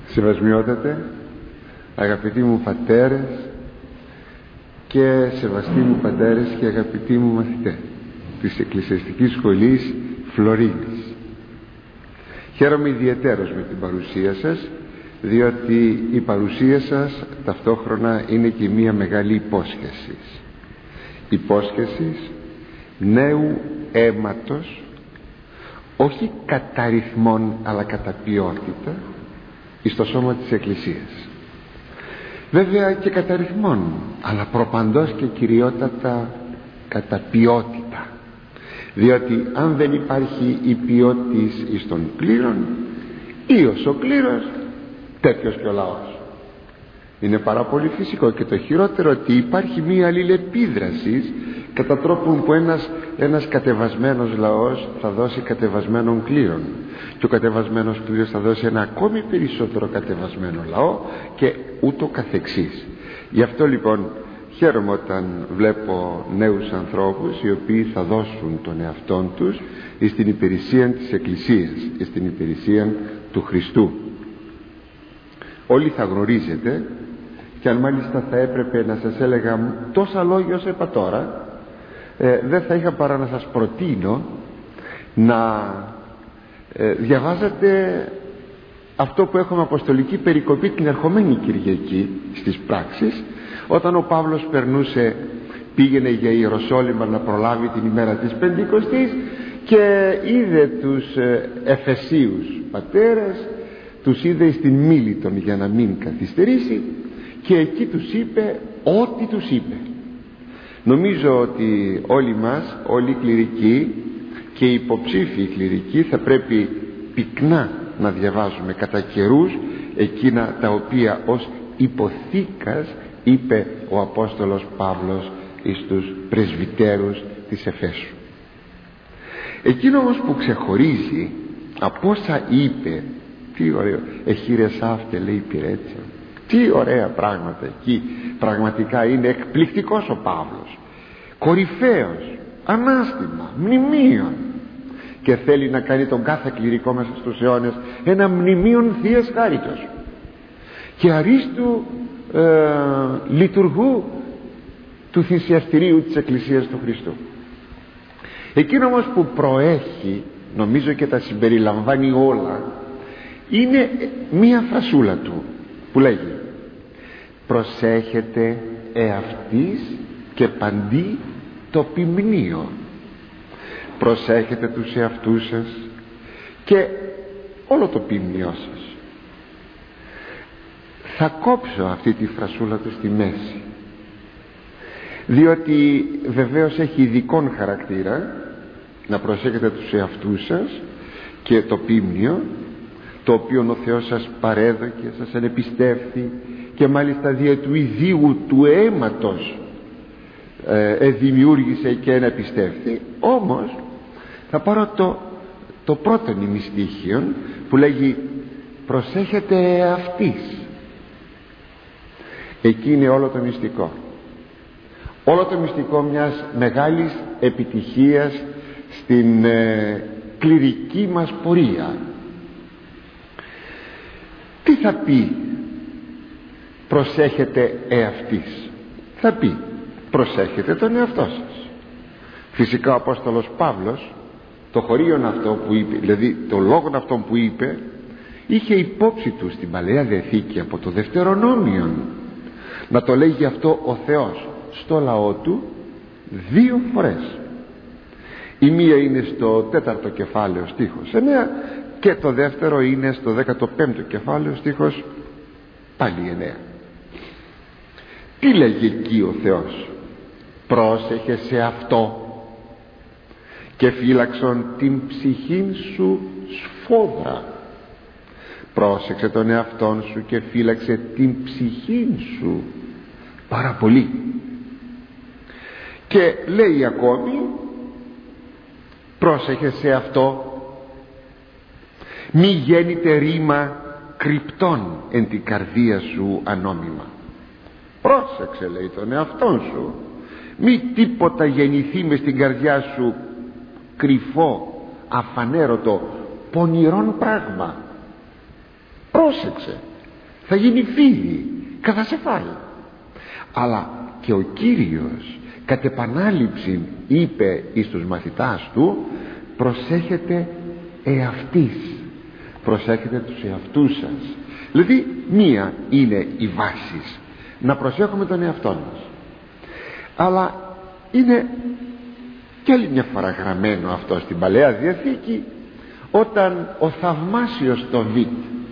Σεβασμιότατε, αγαπητοί μου πατέρες και σεβαστοί μου πατέρες και αγαπητοί μου μαθητές της Εκκλησιαστικής Σχολής Φλωρίνης, χαίρομαι ιδιαιτέρως με την παρουσία σας, διότι η παρουσία σας ταυτόχρονα είναι και μία μεγάλη υπόσχεση νέου αίματος, όχι κατά ρυθμόν αλλά κατά ποιότητα, εις το σώμα της Εκκλησίας. Βέβαια και κατά ρυθμόν, αλλά προπαντός και κυριότατα κατά ποιότητα, διότι αν δεν υπάρχει η ποιότης εις των κλήρων, ίος ο κλήρος, τέτοιος και ο λαός. Είναι πάρα πολύ φυσικό, και το χειρότερο ότι υπάρχει μία αλληλεπίδραση κατά τρόπον που ένας κατεβασμένος λαός θα δώσει κατεβασμένων κλήρων, και ο κατεβασμένος κλήρος θα δώσει ένα ακόμη περισσότερο κατεβασμένο λαό, και ούτω καθεξής. Γι' αυτό λοιπόν χαίρομαι όταν βλέπω νέους ανθρώπους οι οποίοι θα δώσουν τον εαυτόν τους στην υπηρεσία της Εκκλησίας, στην υπηρεσία του Χριστού. Όλοι θα γνωρίζετε, και αν μάλιστα θα έπρεπε να σας έλεγα τόσα λόγια όσο είπα τώρα, δεν θα είχα παρά να σας προτείνω να διαβάζετε αυτό που έχουμε αποστολική περικοπή την ερχομένη Κυριακή στις πράξεις, όταν ο Παύλος πήγαινε για Ιεροσόλυμα να προλάβει την ημέρα της Πεντηκοστής και είδε τους Εφεσίους πατέρες, τους είδε στην Μίλητον για να μην καθυστερήσει, και εκεί τους είπε ό,τι τους είπε. Νομίζω ότι όλοι μας, όλοι οι κληρικοί και οι υποψήφιοι κληρικοί, θα πρέπει πυκνά να διαβάζουμε κατά καιρούς εκείνα τα οποία ως υποθήκας είπε ο Απόστολος Παύλος εις τους πρεσβυτέρους της Εφέσου. Εκείνο όμως που ξεχωρίζει από όσα είπε, τι ωραίο, εχείρες αύτε λέει πυρέτσα, τι ωραία πράγματα εκεί, πραγματικά είναι εκπληκτικός ο Παύλος, κορυφαίος, ανάστημα, μνημείων, και θέλει να κάνει τον κάθε κληρικό μέσα στους αιώνες ένα μνημείον Θείας Χάριτος και αρίστου λειτουργού του θυσιαστηρίου της Εκκλησίας του Χριστού. Εκείνο όμως που προέχει, νομίζω και τα συμπεριλαμβάνει όλα, είναι μία φρασούλα του που λέγει: προσέχετε εαυτής και παντί το ποιμνίο. Προσέχετε τους εαυτούς σας και όλο το ποιμνιό σας. Θα κόψω αυτή τη φρασούλα του στη μέση, διότι βεβαίως έχει ειδικόν χαρακτήρα να προσέχετε τους εαυτούς σας και το ποίμνιο, το οποίο ο Θεός σας παρέδωκε, σας ανεπιστεύθη, και μάλιστα δια του ιδίου του αίματος δημιούργησε και ανεπιστεύθη. Όμως θα πάρω το πρώτο νημιστήχιο που λέγει προσέχετε αυτής. Εκεί είναι όλο το μυστικό, όλο το μυστικό μιας μεγάλης επιτυχίας στην κληρική μας πορεία. Τι θα πει προσέχετε εαυτής? Θα πει προσέχετε τον εαυτό σας. Φυσικά ο Απόστολος Παύλος το χωρίον αυτό που είπε, δηλαδή το λόγον αυτόν που είπε, είχε υπόψη του στην Παλαιά Διαθήκη από το Δευτερονόμιον να το λέγει αυτό ο Θεός στο λαό του 2 φορές. Η μία είναι στο 4ο κεφάλαιο στίχος 9, και το δεύτερο είναι στο 15ο κεφάλαιο στίχος πάλι 9. Τι λέγει εκεί ο Θεός? Πρόσεχε σε αυτό και φύλαξον την ψυχήν σου σφόδρα. Πρόσεξε τον εαυτόν σου και φύλαξε την ψυχήν σου πάρα πολύ. Και λέει ακόμη, πρόσεχε σε αυτό, μη γέννηται ρήμα κρυπτών εν την καρδία σου ανόμημα. Πρόσεξε, λέει, τον εαυτόν σου, μη τίποτα γεννηθεί μες στην καρδιά σου κρυφό, αφανέρωτο, πονηρόν πράγμα. Πρόσεξε, θα γίνει φίδι, θα σε φάει. Αλλά και ο Κύριος κατ' επανάληψη είπε εις τους μαθητάς του, προσέχετε εαυτής, προσέχετε τους εαυτούς σας. Δηλαδή μία είναι η βάση, να προσέχουμε τον εαυτό μας. Αλλά είναι και άλλη μια φορά γραμμένο αυτό στην Παλαιά Διαθήκη, όταν ο θαυμάσιος Τοβίτ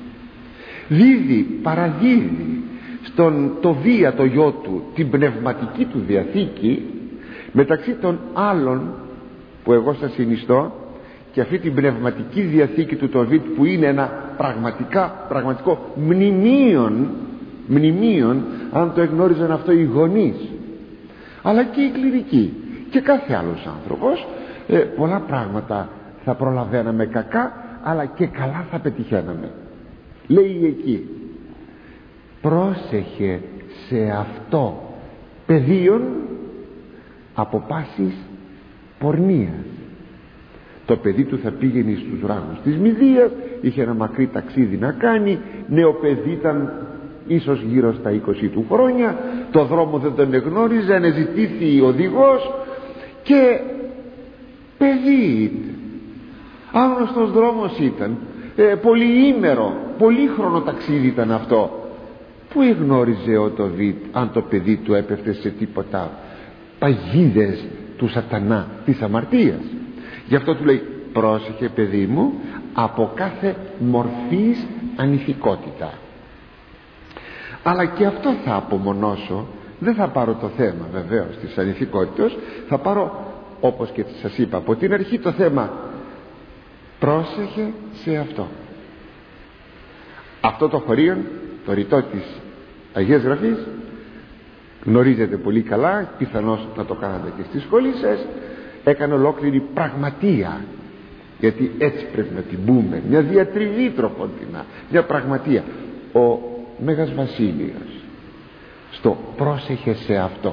παραδίδει στον Τοβία το γιο του την πνευματική του διαθήκη, μεταξύ των άλλων που εγώ σας συνιστώ, και αυτή την πνευματική διαθήκη του Τοβίτ, που είναι ένα πραγματικό μνημείων, αν το εγνώριζαν αυτό οι γονείς, αλλά και οι κληρικοί και κάθε άλλος άνθρωπος, πολλά πράγματα θα προλαβαίναμε κακά, αλλά και καλά θα πετυχαίναμε. Λέει εκεί, πρόσεχε σε αυτό πεδίον από πάσης πορνείας. Το παιδί του θα πήγαινε στους βράχους της Μηδίας, είχε ένα μακρύ ταξίδι να κάνει, νέο παιδί ήταν, ίσως γύρω στα 20 του χρόνια, το δρόμο δεν τον εγνώριζε, αναζητήθη οδηγός και παιδί, άγνωστος δρόμος ήταν, πολυήμερο, πολύχρονο ταξίδι ήταν αυτό. Πού εγνώριζε ο Τοβίτ αν το παιδί του έπεφτε σε τίποτα παγίδες του σατανά, της αμαρτίας? Γι' αυτό του λέει, πρόσεχε παιδί μου από κάθε μορφής ανηθικότητα. Αλλά και αυτό θα απομονώσω, δεν θα πάρω το θέμα βεβαίως της ανηθικότητας, θα πάρω, όπως και σας είπα από την αρχή, το θέμα πρόσεχε σε αυτό. Αυτό το χωρίον, το ρητό της Αγίας Γραφής, γνωρίζετε πολύ καλά, πιθανώς να το κάνατε και στη σχολή σας, έκανε ολόκληρη πραγματεία, γιατί έτσι πρέπει να την πούμε, μια διατριβή τροποντινά, μια πραγματεία. Ο Μέγας Βασίλειος στο πρόσεχε σε αυτό.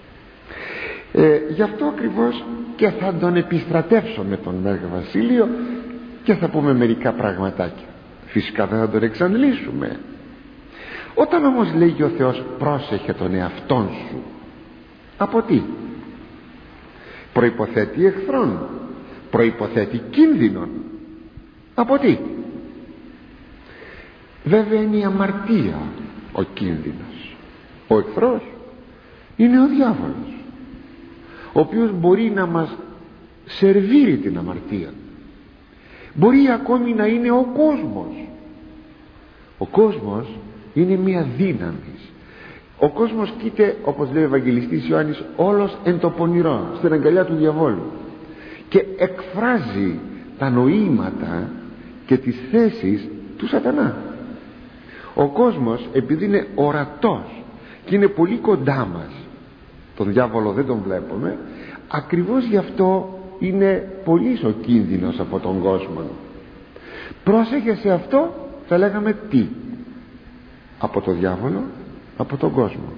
Γι' αυτό ακριβώς και θα τον επιστρατεύσω με τον Μέγα Βασίλειο και θα πούμε μερικά πραγματάκια. Φυσικά δεν θα τον εξαντλήσουμε. Όταν όμως λέγει ο Θεός πρόσεχε τον εαυτόν σου, από τι? Προϋποθέτει εχθρόν, προϋποθέτει κίνδυνον. Από τι? Βέβαια είναι η αμαρτία ο κίνδυνος. Ο εχθρός είναι ο διάβολος, ο οποίος μπορεί να μας σερβίρει την αμαρτία. Μπορεί ακόμη να είναι ο κόσμος. Ο κόσμος είναι μια δύναμη. Ο κόσμος κοίται, όπως λέει ο Ευαγγελιστής Ιωάννης, όλος εν το πονηρό, στην αγκαλιά του διαβόλου, και εκφράζει τα νοήματα και τις θέσεις του σατανά. Ο κόσμος, επειδή είναι ορατός και είναι πολύ κοντά μας, τον διάβολο δεν τον βλέπουμε, ακριβώς γι' αυτό είναι πολύ ο κίνδυνος από τον κόσμο. Πρόσεχε σε αυτό, θα λέγαμε τι? Από τον διάβολο, από τον κόσμο.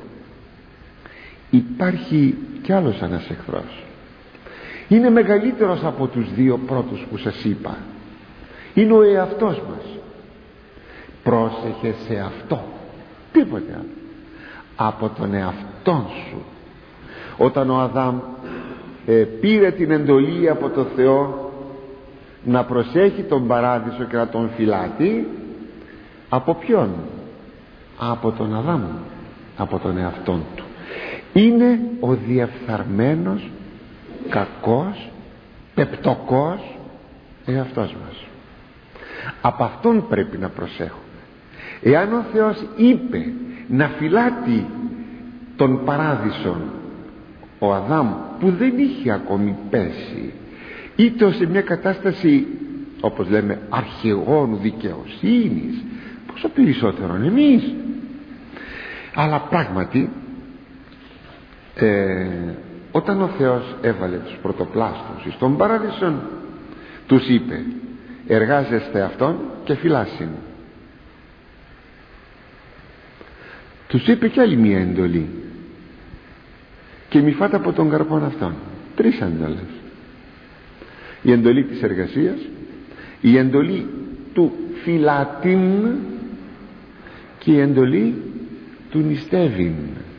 Υπάρχει κι άλλος ένας εχθρός, είναι μεγαλύτερος από τους δύο πρώτους που σας είπα, είναι ο εαυτός μας. Πρόσεχε σε αυτό, τίποτε άλλο, από τον εαυτόν σου. Όταν ο Αδάμ πήρε την εντολή από τον Θεό να προσέχει τον παράδεισο και να τον φυλάτει, από ποιον? Από τον Αδάμ, από τον εαυτόν του. Είναι ο διεφθαρμένος, κακός, πεπτοκός εαυτός μας. Από αυτόν πρέπει να προσέχουμε. Εάν ο Θεός είπε να φυλάτει τον παράδεισον, ο Αδάμ που δεν είχε ακόμη πέσει, είτε σε μια κατάσταση, όπως λέμε, αρχηγόνου δικαιοσύνης, πόσο περισσότερο εμείς. Αλλά πράγματι όταν ο Θεός έβαλε τους πρωτοπλάστους στον παράδεισον, τους είπε εργάζεστε αυτόν και φυλάσσιν. Τους είπε κι άλλη μια εντολή, και μη φάτε από τον καρπόν αυτόν. 3 εντολές: η εντολή της εργασίας, η εντολή του φυλάτην και η εντολή του νηστεύειν.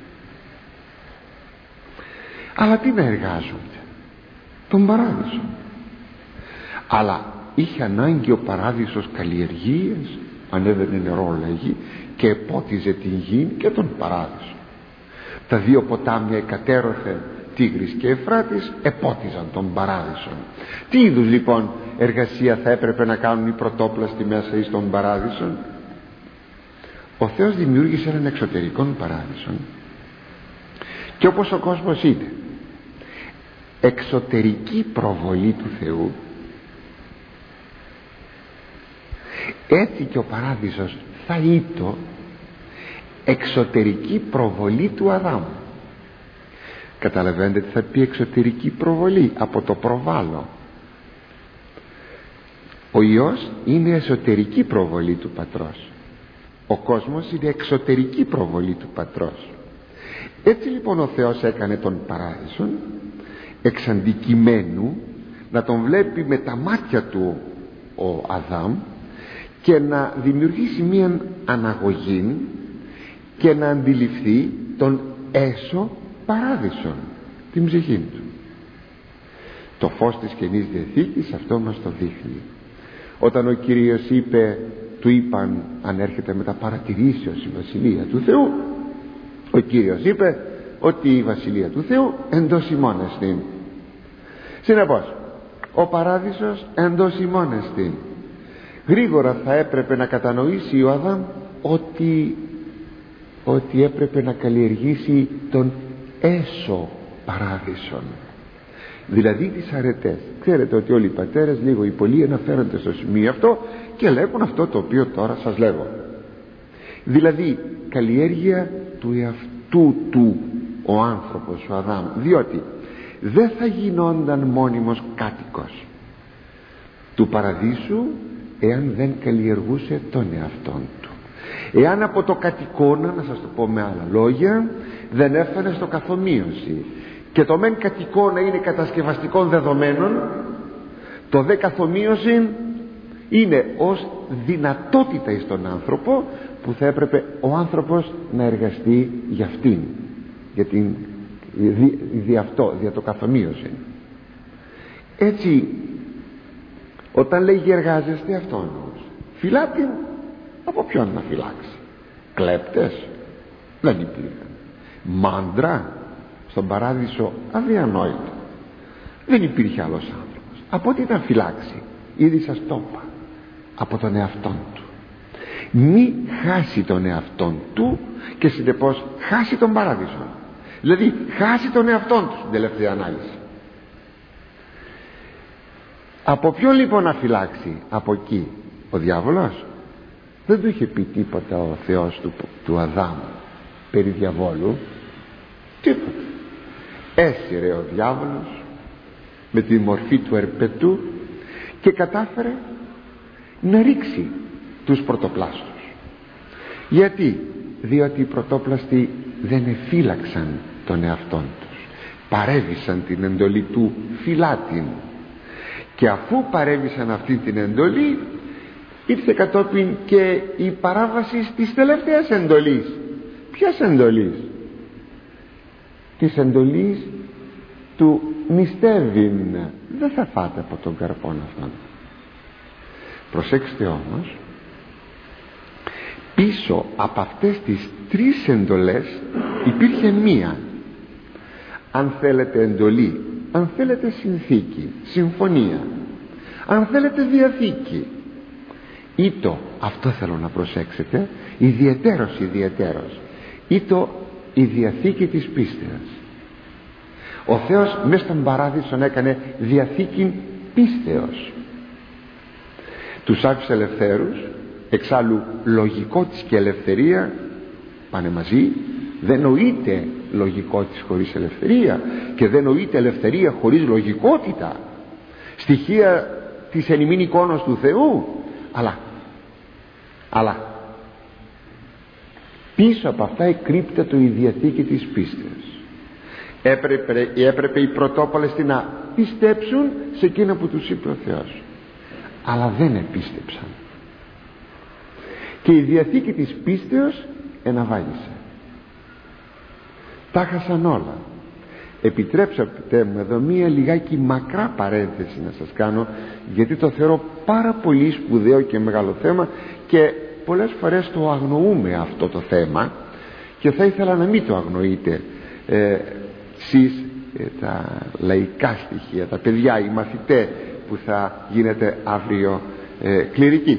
Αλλά τι να εργάζονται? Τον παράδεισο. Αλλά είχε ανάγκη ο παράδεισος καλλιεργίες, ανέβαινε νερό λέγει και επότιζε την γη και τον παράδεισο. Τα δύο ποτάμια εκατέρωθε, Τίγρης και Εφράτης, επότιζαν τον παράδεισο. Τι είδους λοιπόν εργασία θα έπρεπε να κάνουν οι πρωτόπλαστοι μέσα εις τον παράδεισο? Ο Θεός δημιούργησε έναν εξωτερικό παράδεισο, και όπως ο κόσμος είναι εξωτερική προβολή του Θεού, έτσι και ο παράδεισος θα ήτο εξωτερική προβολή του Αδάμ. Καταλαβαίνετε τι θα πει εξωτερική προβολή? Από το προβάλλω. Ο Υιός είναι εσωτερική προβολή του Πατρός, ο κόσμος είναι εξωτερική προβολή του Πατρός. Έτσι λοιπόν ο Θεός έκανε τον παράδεισον εξ αντικειμένου να τον βλέπει με τα μάτια του ο Αδάμ και να δημιουργήσει μία αναγωγή και να αντιληφθεί τον έσω παράδεισον, την ψυχή του. Το φως της Καινής Διαθήκης αυτό μας το δείχνει. Όταν ο Κύριος είπε, του είπαν, αν έρχεται μετά παρατηρήσεως η Βασιλεία του Θεού, ο Κύριος είπε ότι η Βασιλεία του Θεού εντός ημών εστίν. Συνεπώς ο παράδεισος εντός ημών εστίν. Γρήγορα θα έπρεπε να κατανοήσει ο Αδάμ ότι έπρεπε να καλλιεργήσει τον έσω παράδεισον, δηλαδή τις αρετές. Ξέρετε ότι όλοι οι πατέρες λίγο ή πολύ αναφέρονται στο σημείο αυτό και λέγουν αυτό το οποίο τώρα σας λέγω, δηλαδή καλλιέργεια του εαυτού του ο άνθρωπος, ο Αδάμ, διότι δεν θα γινόταν μόνιμος κάτοικος του παραδείσου εάν δεν καλλιεργούσε τον εαυτόν του. Εάν από το κατοικώνα, να σας το πω με άλλα λόγια, δεν έφερε στο καθομοίωση, και το μεν κατοικώνα είναι κατασκευαστικών δεδομένων, το δε καθομοίωση είναι ως δυνατότητα εις τον άνθρωπο που θα έπρεπε ο άνθρωπος να εργαστεί για αυτήν, δια το καθομοίωση. Έτσι όταν λέγει εργάζεστε, αυτό φυλάτη, από ποιον να φυλάξει? Κλέπτες? Δεν υπήρχαν. Μάντρα στον παράδεισο? Αδιανόητο. Δεν υπήρχε άλλος άνθρωπος. Από τι να φυλάξει? Ήδη σας το είπα, από τον εαυτόν του. Μη χάσει τον εαυτόν του και συνεπώς χάσει τον παράδεισο, δηλαδή χάσει τον εαυτόν του στην τελευταία ανάλυση. Από ποιον λοιπόν να φυλάξει? Από εκεί. Ο διάβολος? Δεν του είχε πει τίποτα ο Θεός του Αδάμ περί διαβόλου, τίποτα. Έσυρε ο διάβολος με τη μορφή του ερπετού και κατάφερε να ρίξει τους πρωτοπλάστους. Γιατί? Διότι οι πρωτόπλαστοι δεν εφύλαξαν τον εαυτόν τους, παρέβησαν την εντολή του φυλάτην, και αφού παρέβησαν αυτή την εντολή ήρθε κατόπιν και η παράβαση της τελευταίας εντολής. Ποιας εντολής? Της εντολής του νηστεύειν. Δεν θα φάτε από τον καρπόν αυτόν. Προσέξτε όμως, πίσω από αυτές τις τρεις εντολές υπήρχε μία, αν θέλετε εντολή, αν θέλετε συνθήκη, συμφωνία, αν θέλετε διαθήκη. Ήτο, αυτό θέλω να προσέξετε, ιδιαιτέρως, ήτο η διαθήκη της πίστεως. Ο Θεός μες στον παράδεισο έκανε διαθήκη πίστεως. Τους άφησε ελευθέρους, εξάλλου λογικότης και ελευθερία πάνε μαζί. Δεν νοείται λογικότης χωρίς ελευθερία και δεν νοείται ελευθερία χωρίς λογικότητα, στοιχεία της εν ημίν εικόνος του Θεού. Αλλά πίσω από αυτά εκρύπτεται η διαθήκη της πίστεως. Έπρεπε οι πρωτόπαλαιστοι να πιστέψουν σε εκείνο που τους είπε ο Θεός, αλλά δεν επίστεψαν. και η διαθήκη της πίστεως εναβάγησε. Τα χάσαν όλα. Επιτρέψατε μου εδώ μία λιγάκι μακρά παρένθεση να σας κάνω, γιατί το θεωρώ πάρα πολύ σπουδαίο και μεγάλο θέμα και πολλές φορές το αγνοούμε αυτό το θέμα, και θα ήθελα να μην το αγνοείτε εσείς τα λαϊκά στοιχεία, τα παιδιά, οι μαθητές που θα γίνετε αύριο κληρικοί.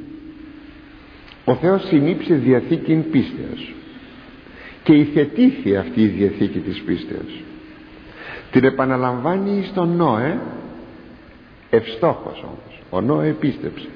Ο Θεός συνήψε διαθήκην πίστεως και υιοθετήθη αυτή η διαθήκη της πίστεως. Την επαναλαμβάνει στον Νόε, ευστόχος όμως. Ο Νόε πίστεψε.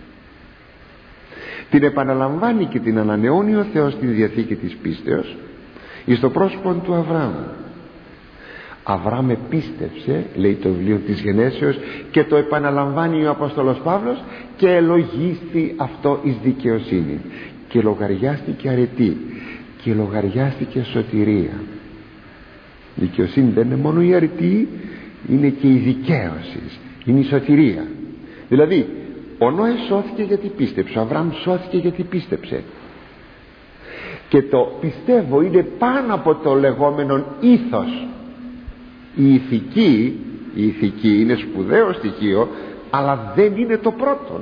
Την επαναλαμβάνει και την ανανεώνει ο Θεός την διαθήκη της πίστεως εις το πρόσωπο του Αβραάμ. Αβραάμ πίστεψε, λέει το βιβλίο της Γενέσεως, και το επαναλαμβάνει ο Απόστολος Παύλος, και ελογίστη αυτό εις δικαιοσύνη, και λογαριάστηκε αρετή, και λογαριάστηκε σωτηρία. Δικαιοσύνη δεν είναι μόνο η αρετή, είναι και η δικαίωση, είναι η σωτηρία. Δηλαδή ο Νόε σώθηκε γιατί πίστεψε, ο Αβραάμ σώθηκε γιατί πίστεψε. Και το πιστεύω είναι πάνω από το λεγόμενο ήθος. Η ηθική είναι σπουδαίο στοιχείο, αλλά δεν είναι το πρώτο.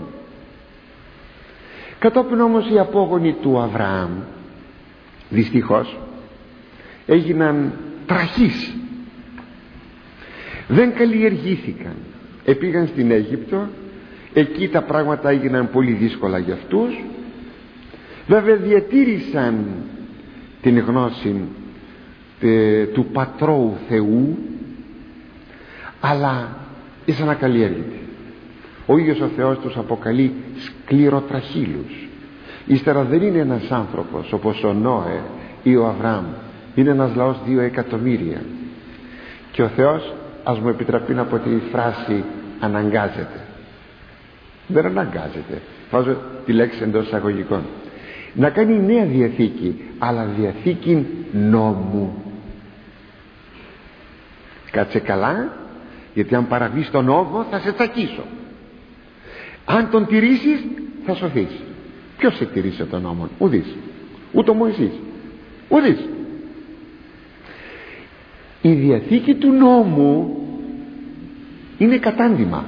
Κατόπιν όμως οι απόγονοι του Αβραάμ δυστυχώς έγιναν τραχείς, δεν καλλιεργήθηκαν. Επήγαν στην Αίγυπτο, εκεί τα πράγματα έγιναν πολύ δύσκολα για αυτούς. Βέβαια διατήρησαν την γνώση του πατρώου Θεού, αλλά ήσαν ακαλλιέργητοι. Ο ίδιος ο Θεός τους αποκαλεί σκληροτραχύλους. Ύστερα δεν είναι ένας άνθρωπος όπως ο Νόε ή ο Αβραάμ, είναι ένας λαός 2 εκατομμύρια. Και ο Θεός, ας μου επιτραπεί να πω τη φράση, αναγκάζεται. Δεν αναγκάζεται, βάζω τη λέξη εντός εισαγωγικών, να κάνει νέα διαθήκη, αλλά διαθήκη νόμου. Κάτσε καλά, γιατί αν παραβείς τον νόμο θα σε τσακίσω. Αν τον τηρήσεις θα σωθείς. Ποιος σε τηρήσε τον νόμο? Ουδής. Ούτε ο Μωυσής. Ουδής. Η διαθήκη του νόμου είναι κατάντημα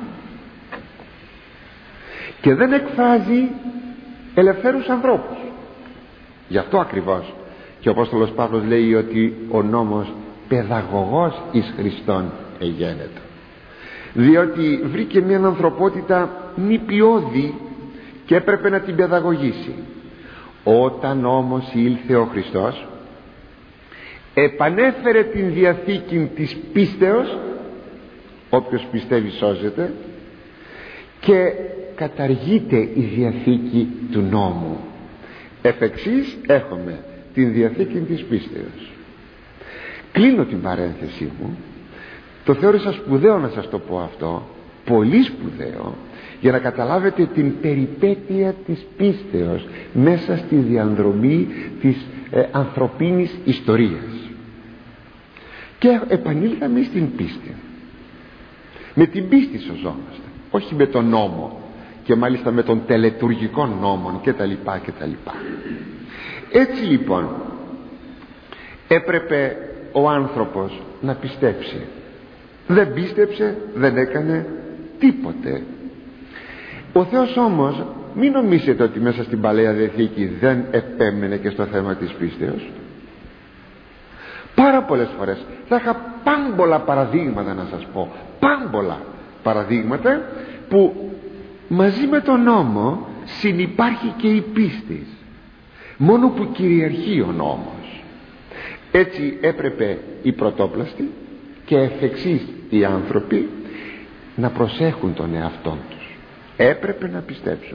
και δεν εκφράζει ελευθέρους ανθρώπους. Γι' αυτό ακριβώς και ο Απόστολος Παύλος λέει ότι ο νόμος παιδαγωγός εις Χριστόν εγένετο, διότι βρήκε μια ανθρωπότητα νηπιώδη και έπρεπε να την παιδαγωγήσει. Όταν όμως ήλθε ο Χριστός, επανέφερε την διαθήκη της πίστεως, όποιος πιστεύει σώζεται, και καταργείται η διαθήκη του νόμου. Εφ' εξής έχουμε την διαθήκη της πίστεως. Κλείνω την παρένθεσή μου. Το θεώρησα σπουδαίο να σας το πω αυτό, πολύ σπουδαίο, για να καταλάβετε την περιπέτεια της πίστεως μέσα στη διανδρομή της ανθρωπίνης ιστορίας. Και επανήλθαμε στην πίστη. Με την πίστη σωζόμαστε, όχι με τον νόμο, και μάλιστα με τον τελετουργικό νόμο κτλ. Έτσι λοιπόν έπρεπε ο άνθρωπος να πιστέψει. Δεν πίστεψε, δεν έκανε τίποτε. Ο Θεός όμως, μην νομίζετε ότι μέσα στην Παλαιά Διαθήκη δεν επέμενε και στο θέμα της πίστεως. Πάρα πολλές φορές θα είχα πάμπολα παραδείγματα να σας πω, πάμπολα παραδείγματα που μαζί με τον νόμο συνυπάρχει και η πίστη, μόνο που κυριαρχεί ο νόμος. Έτσι έπρεπε οι πρωτόπλαστοι και εφ' εξής οι άνθρωποι να προσέχουν τον εαυτόν τους. Έπρεπε να πιστέψουν.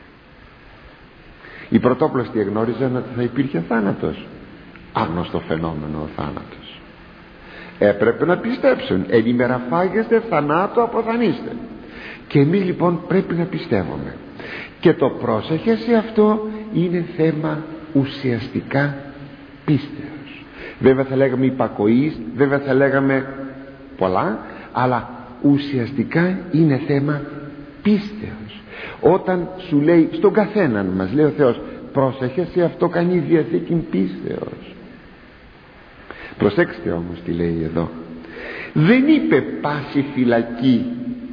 Οι πρωτόπλαστοι εγνώριζαν ότι θα υπήρχε θάνατος, άγνωστο φαινόμενο ο θάνατος. Έπρεπε να πιστέψουν. Εν ημέρα φάγεστε, θανάτου αποθανείστε. Και εμείς λοιπόν πρέπει να πιστεύουμε. Και το πρόσεχε σε αυτό είναι θέμα ουσιαστικά πίστεως. Βέβαια θα λέγαμε υπακοής, βέβαια θα λέγαμε πολλά, αλλά ουσιαστικά είναι θέμα πίστεως. Όταν σου λέει στον καθέναν μας, λέει ο Θεός, πρόσεχε σε αυτό, κάνει διαθήκη πίστεως. Προσέξτε όμως τι λέει εδώ. Δεν είπε πάση φυλακή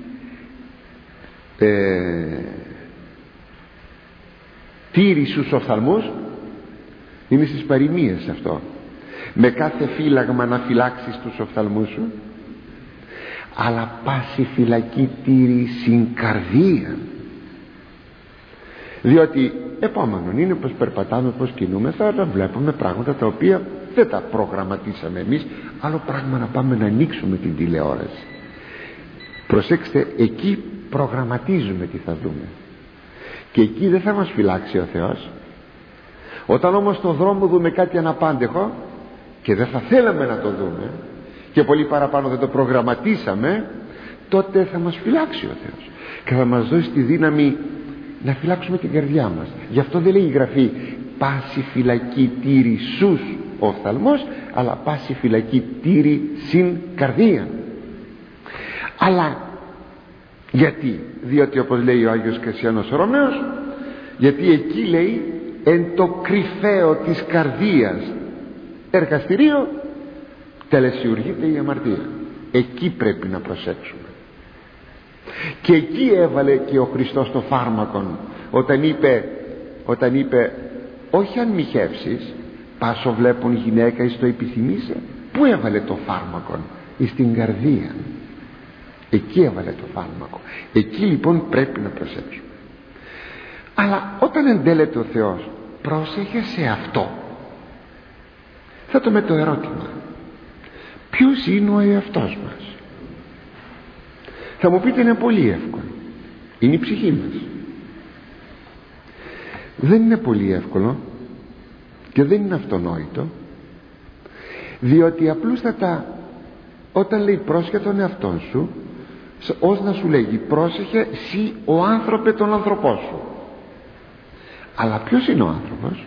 τήρη στους οφθαλμούς. Είναι στις παροιμίες αυτό. Με κάθε φύλαγμα να φυλάξεις τους οφθαλμούς σου, αλλά πάση φυλακή τήρη συν καρδία. Διότι επόμενον είναι πως περπατάμε, πως κινούμεθα, να βλέπουμε πράγματα τα οποία δεν τα προγραμματίσαμε εμείς. Άλλο πράγμα να πάμε να ανοίξουμε την τηλεόραση. Προσέξτε, εκεί προγραμματίζουμε τι θα δούμε, και εκεί δεν θα μας φυλάξει ο Θεός. Όταν όμως στον δρόμο δούμε κάτι αναπάντεχο και δεν θα θέλαμε να το δούμε, και πολύ παραπάνω δεν το προγραμματίσαμε, τότε θα μας φυλάξει ο Θεός και θα μας δώσει τη δύναμη να φυλάξουμε την καρδιά μας. Γι' αυτό δεν λέει η Γραφή πάση φυλακή τήρη σους οφθαλμός, αλλά πάση φυλακή τήρη συν καρδία. Αλλά γιατί? Διότι όπως λέει ο Άγιος Κασιανός Ρωμαίος, γιατί εκεί λέει εν το κρυφαίο της καρδίας εργαστηρίο τελεσιουργείται η αμαρτία. Εκεί πρέπει να προσέξουμε, και εκεί έβαλε και ο Χριστός το φάρμακον όταν είπε όχι αν μοιχεύσεις πάσο βλέπουν γυναίκα εις το επιθυμήσε. Πού έβαλε το φάρμακον? Εις την καρδία. Εκεί έβαλε το φάρμακο. Εκεί λοιπόν πρέπει να προσέξουμε. Αλλά όταν εντέλεται ο Θεός, πρόσεχε σε αυτό, θα το με το ερώτημα, ποιος είναι ο εαυτός μας? Θα μου πείτε είναι πολύ εύκολο, είναι η ψυχή μας. Δεν είναι πολύ εύκολο και δεν είναι αυτονόητο, διότι απλούστατα όταν λέει πρόσεχε τον εαυτόν σου, ως να σου λέγει πρόσεχε σύ ο άνθρωπε τον άνθρωπό σου. Αλλά ποιος είναι ο άνθρωπος?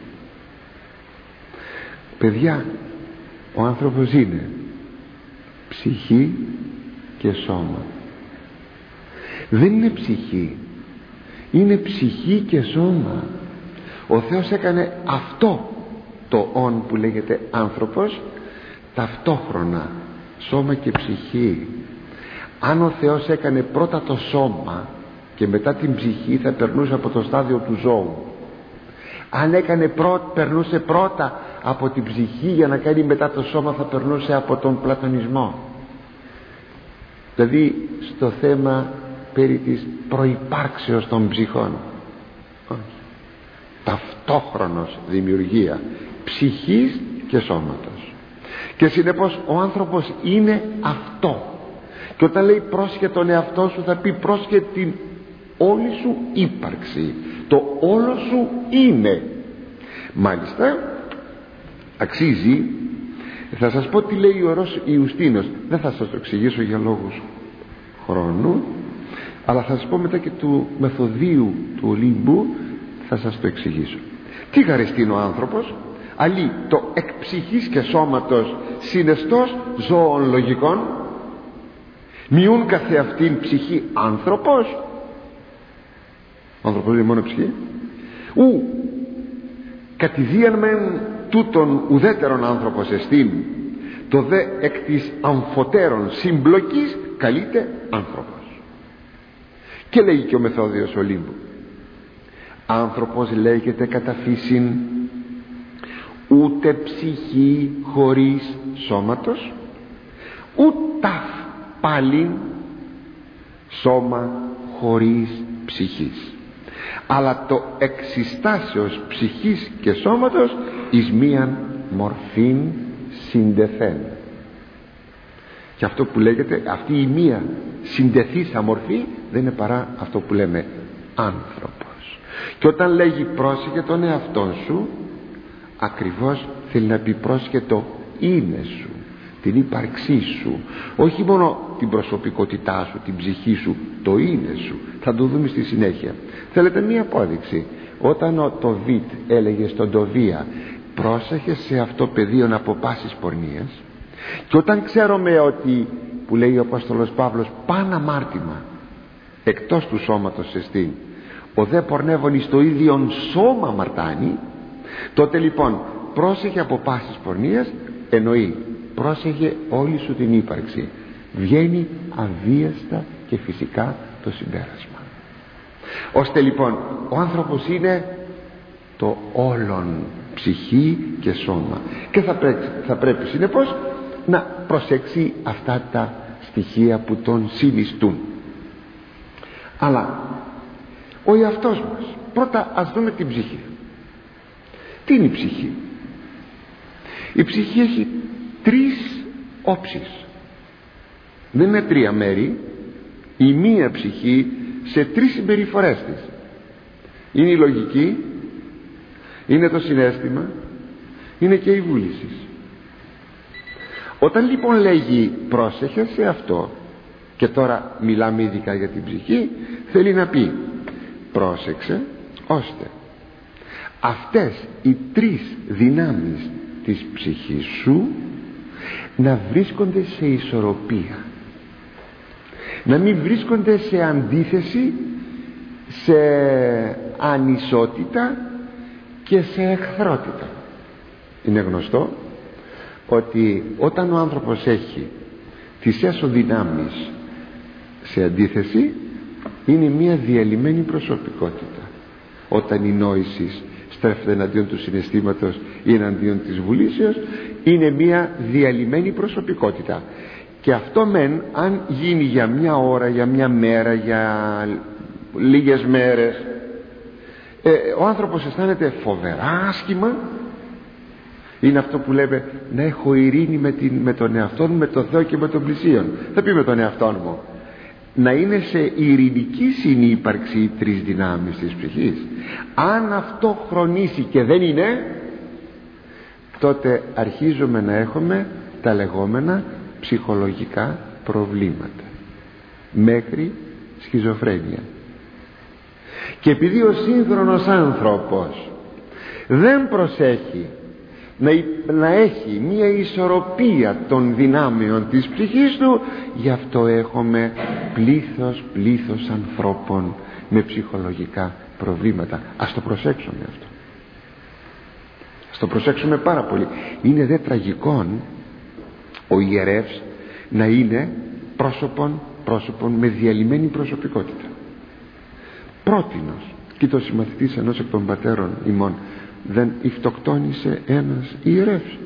Παιδιά, ο άνθρωπος είναι ψυχή και σώμα. Δεν είναι ψυχή, είναι ψυχή και σώμα. Ο Θεός έκανε αυτό το όν που λέγεται άνθρωπος ταυτόχρονα, σώμα και ψυχή. Αν ο Θεός έκανε πρώτα το σώμα και μετά την ψυχή, θα περνούσε από το στάδιο του ζώου. Αν περνούσε πρώτα από την ψυχή για να κάνει μετά το σώμα, θα περνούσε από τον πλατωνισμό. Δηλαδή στο θέμα περί της προϋπάρξεως των ψυχών. Ταυτόχρονος δημιουργία ψυχής και σώματος. Και συνεπώς ο άνθρωπος είναι αυτό. Και όταν λέει πρόσχε τον εαυτό σου, θα πει πρόσχε την όλη σου ύπαρξη, το όλο σου είναι. Μάλιστα αξίζει, θα σας πω τι λέει ο Ιερός Ιουστίνος. Δεν θα σας το εξηγήσω για λόγους χρόνου, αλλά θα σας πω μετά και του Μεθοδίου του Ολύμπου, θα σας το εξηγήσω. Τι χαριστεί ο άνθρωπος? Αλλή το εκ ψυχής και σώματος συναισθός ζώων λογικών, μειούν καθεαυτήν ψυχή άνθρωπος. Ο άνθρωπος είναι μόνο ψυχή. Ου κατηδίαν μεν τούτον ουδέτερον άνθρωπος εστίν, το δε εκ της αμφωτέρων συμπλοκής καλείται άνθρωπος. Και λέγει και ο Μεθόδιος Ολύμπου, άνθρωπος λέγεται κατά φύσιν ούτε ψυχή χωρίς σώματος, ούτε πάλι σώμα χωρίς ψυχής, αλλά το εξιστάσεως ψυχής και σώματος εις μίαν μορφήν συντεθέν. Και αυτό που λέγεται, αυτή η μία συντεθήσα μορφή δεν είναι παρά αυτό που λέμε άνθρωπος. Και όταν λέγει πρόσεχε τον εαυτόν σου, ακριβώς θέλει να πει πρόσεχε το είναι σου, την ύπαρξή σου, όχι μόνο την προσωπικότητά σου, την ψυχή σου, το είναι σου. Θα το δούμε στη συνέχεια. Θέλετε μία απόδειξη? Όταν το Βιτ έλεγε στον Τοβία πρόσεχε σε αυτό πεδίον από πάσης πορνείας, και όταν ξέρουμε ότι, που λέει ο Απόστολος Παύλος, παν αμάρτημα εκτός του σώματος εστίν, ο δε πορνεύων εις το ίδιον σώμα αμαρτάνει, τότε λοιπόν πρόσεχε από πάσης πορνείας, εννοεί πρόσεχε όλη σου την ύπαρξη. Βγαίνει αβίαστα και φυσικά το συμπέρασμα, ώστε λοιπόν ο άνθρωπος είναι το όλον ψυχή και σώμα, και θα πρέπει συνεπώς να προσέξει αυτά τα στοιχεία που τον συνιστούν. Αλλά ο εαυτός μας, πρώτα ας δούμε την ψυχή. Τι είναι η ψυχή? Η ψυχή έχει τρεις όψεις, δεν είναι τρία μέρη. Η μία ψυχή σε τρεις συμπεριφορές της. Είναι η λογική, είναι το συναίσθημα, είναι και η βούληση. Όταν λοιπόν λέγει πρόσεχε σε αυτό, και τώρα μιλάμε ειδικά για την ψυχή, θέλει να πει πρόσεξε ώστε αυτές οι τρεις δυνάμεις της ψυχής σου να βρίσκονται σε ισορροπία, να μην βρίσκονται σε αντίθεση, σε ανισότητα και σε εχθρότητα. Είναι γνωστό ότι όταν ο άνθρωπος έχει τις έσω δυνάμεις σε αντίθεση, είναι μια διαλυμένη προσωπικότητα. Όταν η νόηση στρέφεται εναντίον του συναισθήματος ή εναντίον της βουλήσεως, είναι μια διαλυμένη προσωπικότητα. Και αυτό μεν αν γίνει για μια ώρα, για μια μέρα, για λίγες μέρες, ο άνθρωπος αισθάνεται φοβερά άσχημα. Είναι αυτό που λέμε να έχω ειρήνη με τον εαυτό μου, με τον Θεό και με τον πλησίον. Θα πει με τον εαυτό μου. Να είναι σε ειρηνική συνύπαρξη οι τρεις δυνάμεις της ψυχής. Αν αυτό χρονίσει και δεν είναι, τότε αρχίζουμε να έχουμε τα λεγόμενα ψυχολογικά προβλήματα, μέχρι σχιζοφρένεια. Και επειδή ο σύγχρονος άνθρωπος δεν προσέχει να έχει μία ισορροπία των δυνάμεων της ψυχής του, γι' αυτό έχουμε πλήθος ανθρώπων με ψυχολογικά προβλήματα. Ας το προσέξουμε αυτό, ας το προσέξουμε πάρα πολύ. Είναι δε τραγικόν ο ιερεύς να είναι πρόσωπον με διαλυμένη προσωπικότητα. Πρότινος, και το συμμαθητής ενός εκ των πατέρων ημών, δεν υφτοκτόνησε ένας ιερεύς.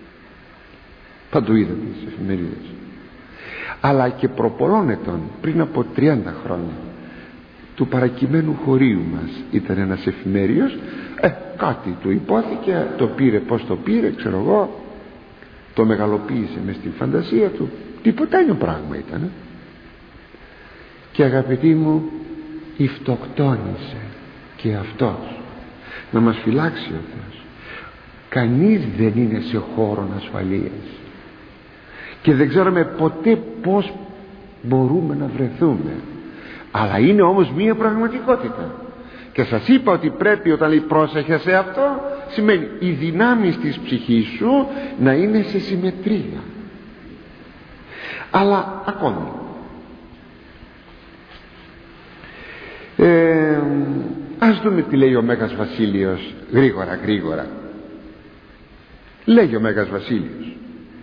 Παντού είδαμε στις εφημερίδες. Αλλά και προπολών ετών, πριν από 30 χρόνια, του παρακειμένου χωρίου μας ήταν ένας εφημέριος, κάτι του υπόθηκε, το πήρε πως το πήρε, ξέρω εγώ, το μεγαλοποίησε μες στην φαντασία του, τίποτα πράγμα ήταν. Και αγαπητοί μου, υφτοκτόνησε και αυτός. Να μας φυλάξει ο Θεός. Κανείς δεν είναι σε χώρο ασφαλείας και δεν ξέρουμε ποτέ πως μπορούμε να βρεθούμε, αλλά είναι όμως μία πραγματικότητα. Και σας είπα ότι πρέπει, όταν λέει πρόσεχε σε αυτό, σημαίνει οι δυνάμεις της ψυχής σου να είναι σε συμμετρία. Αλλά ακόμη ας δούμε τι λέει ο Μέγας Βασίλειος γρήγορα. Λέγει ο Μέγας Βασίλειος,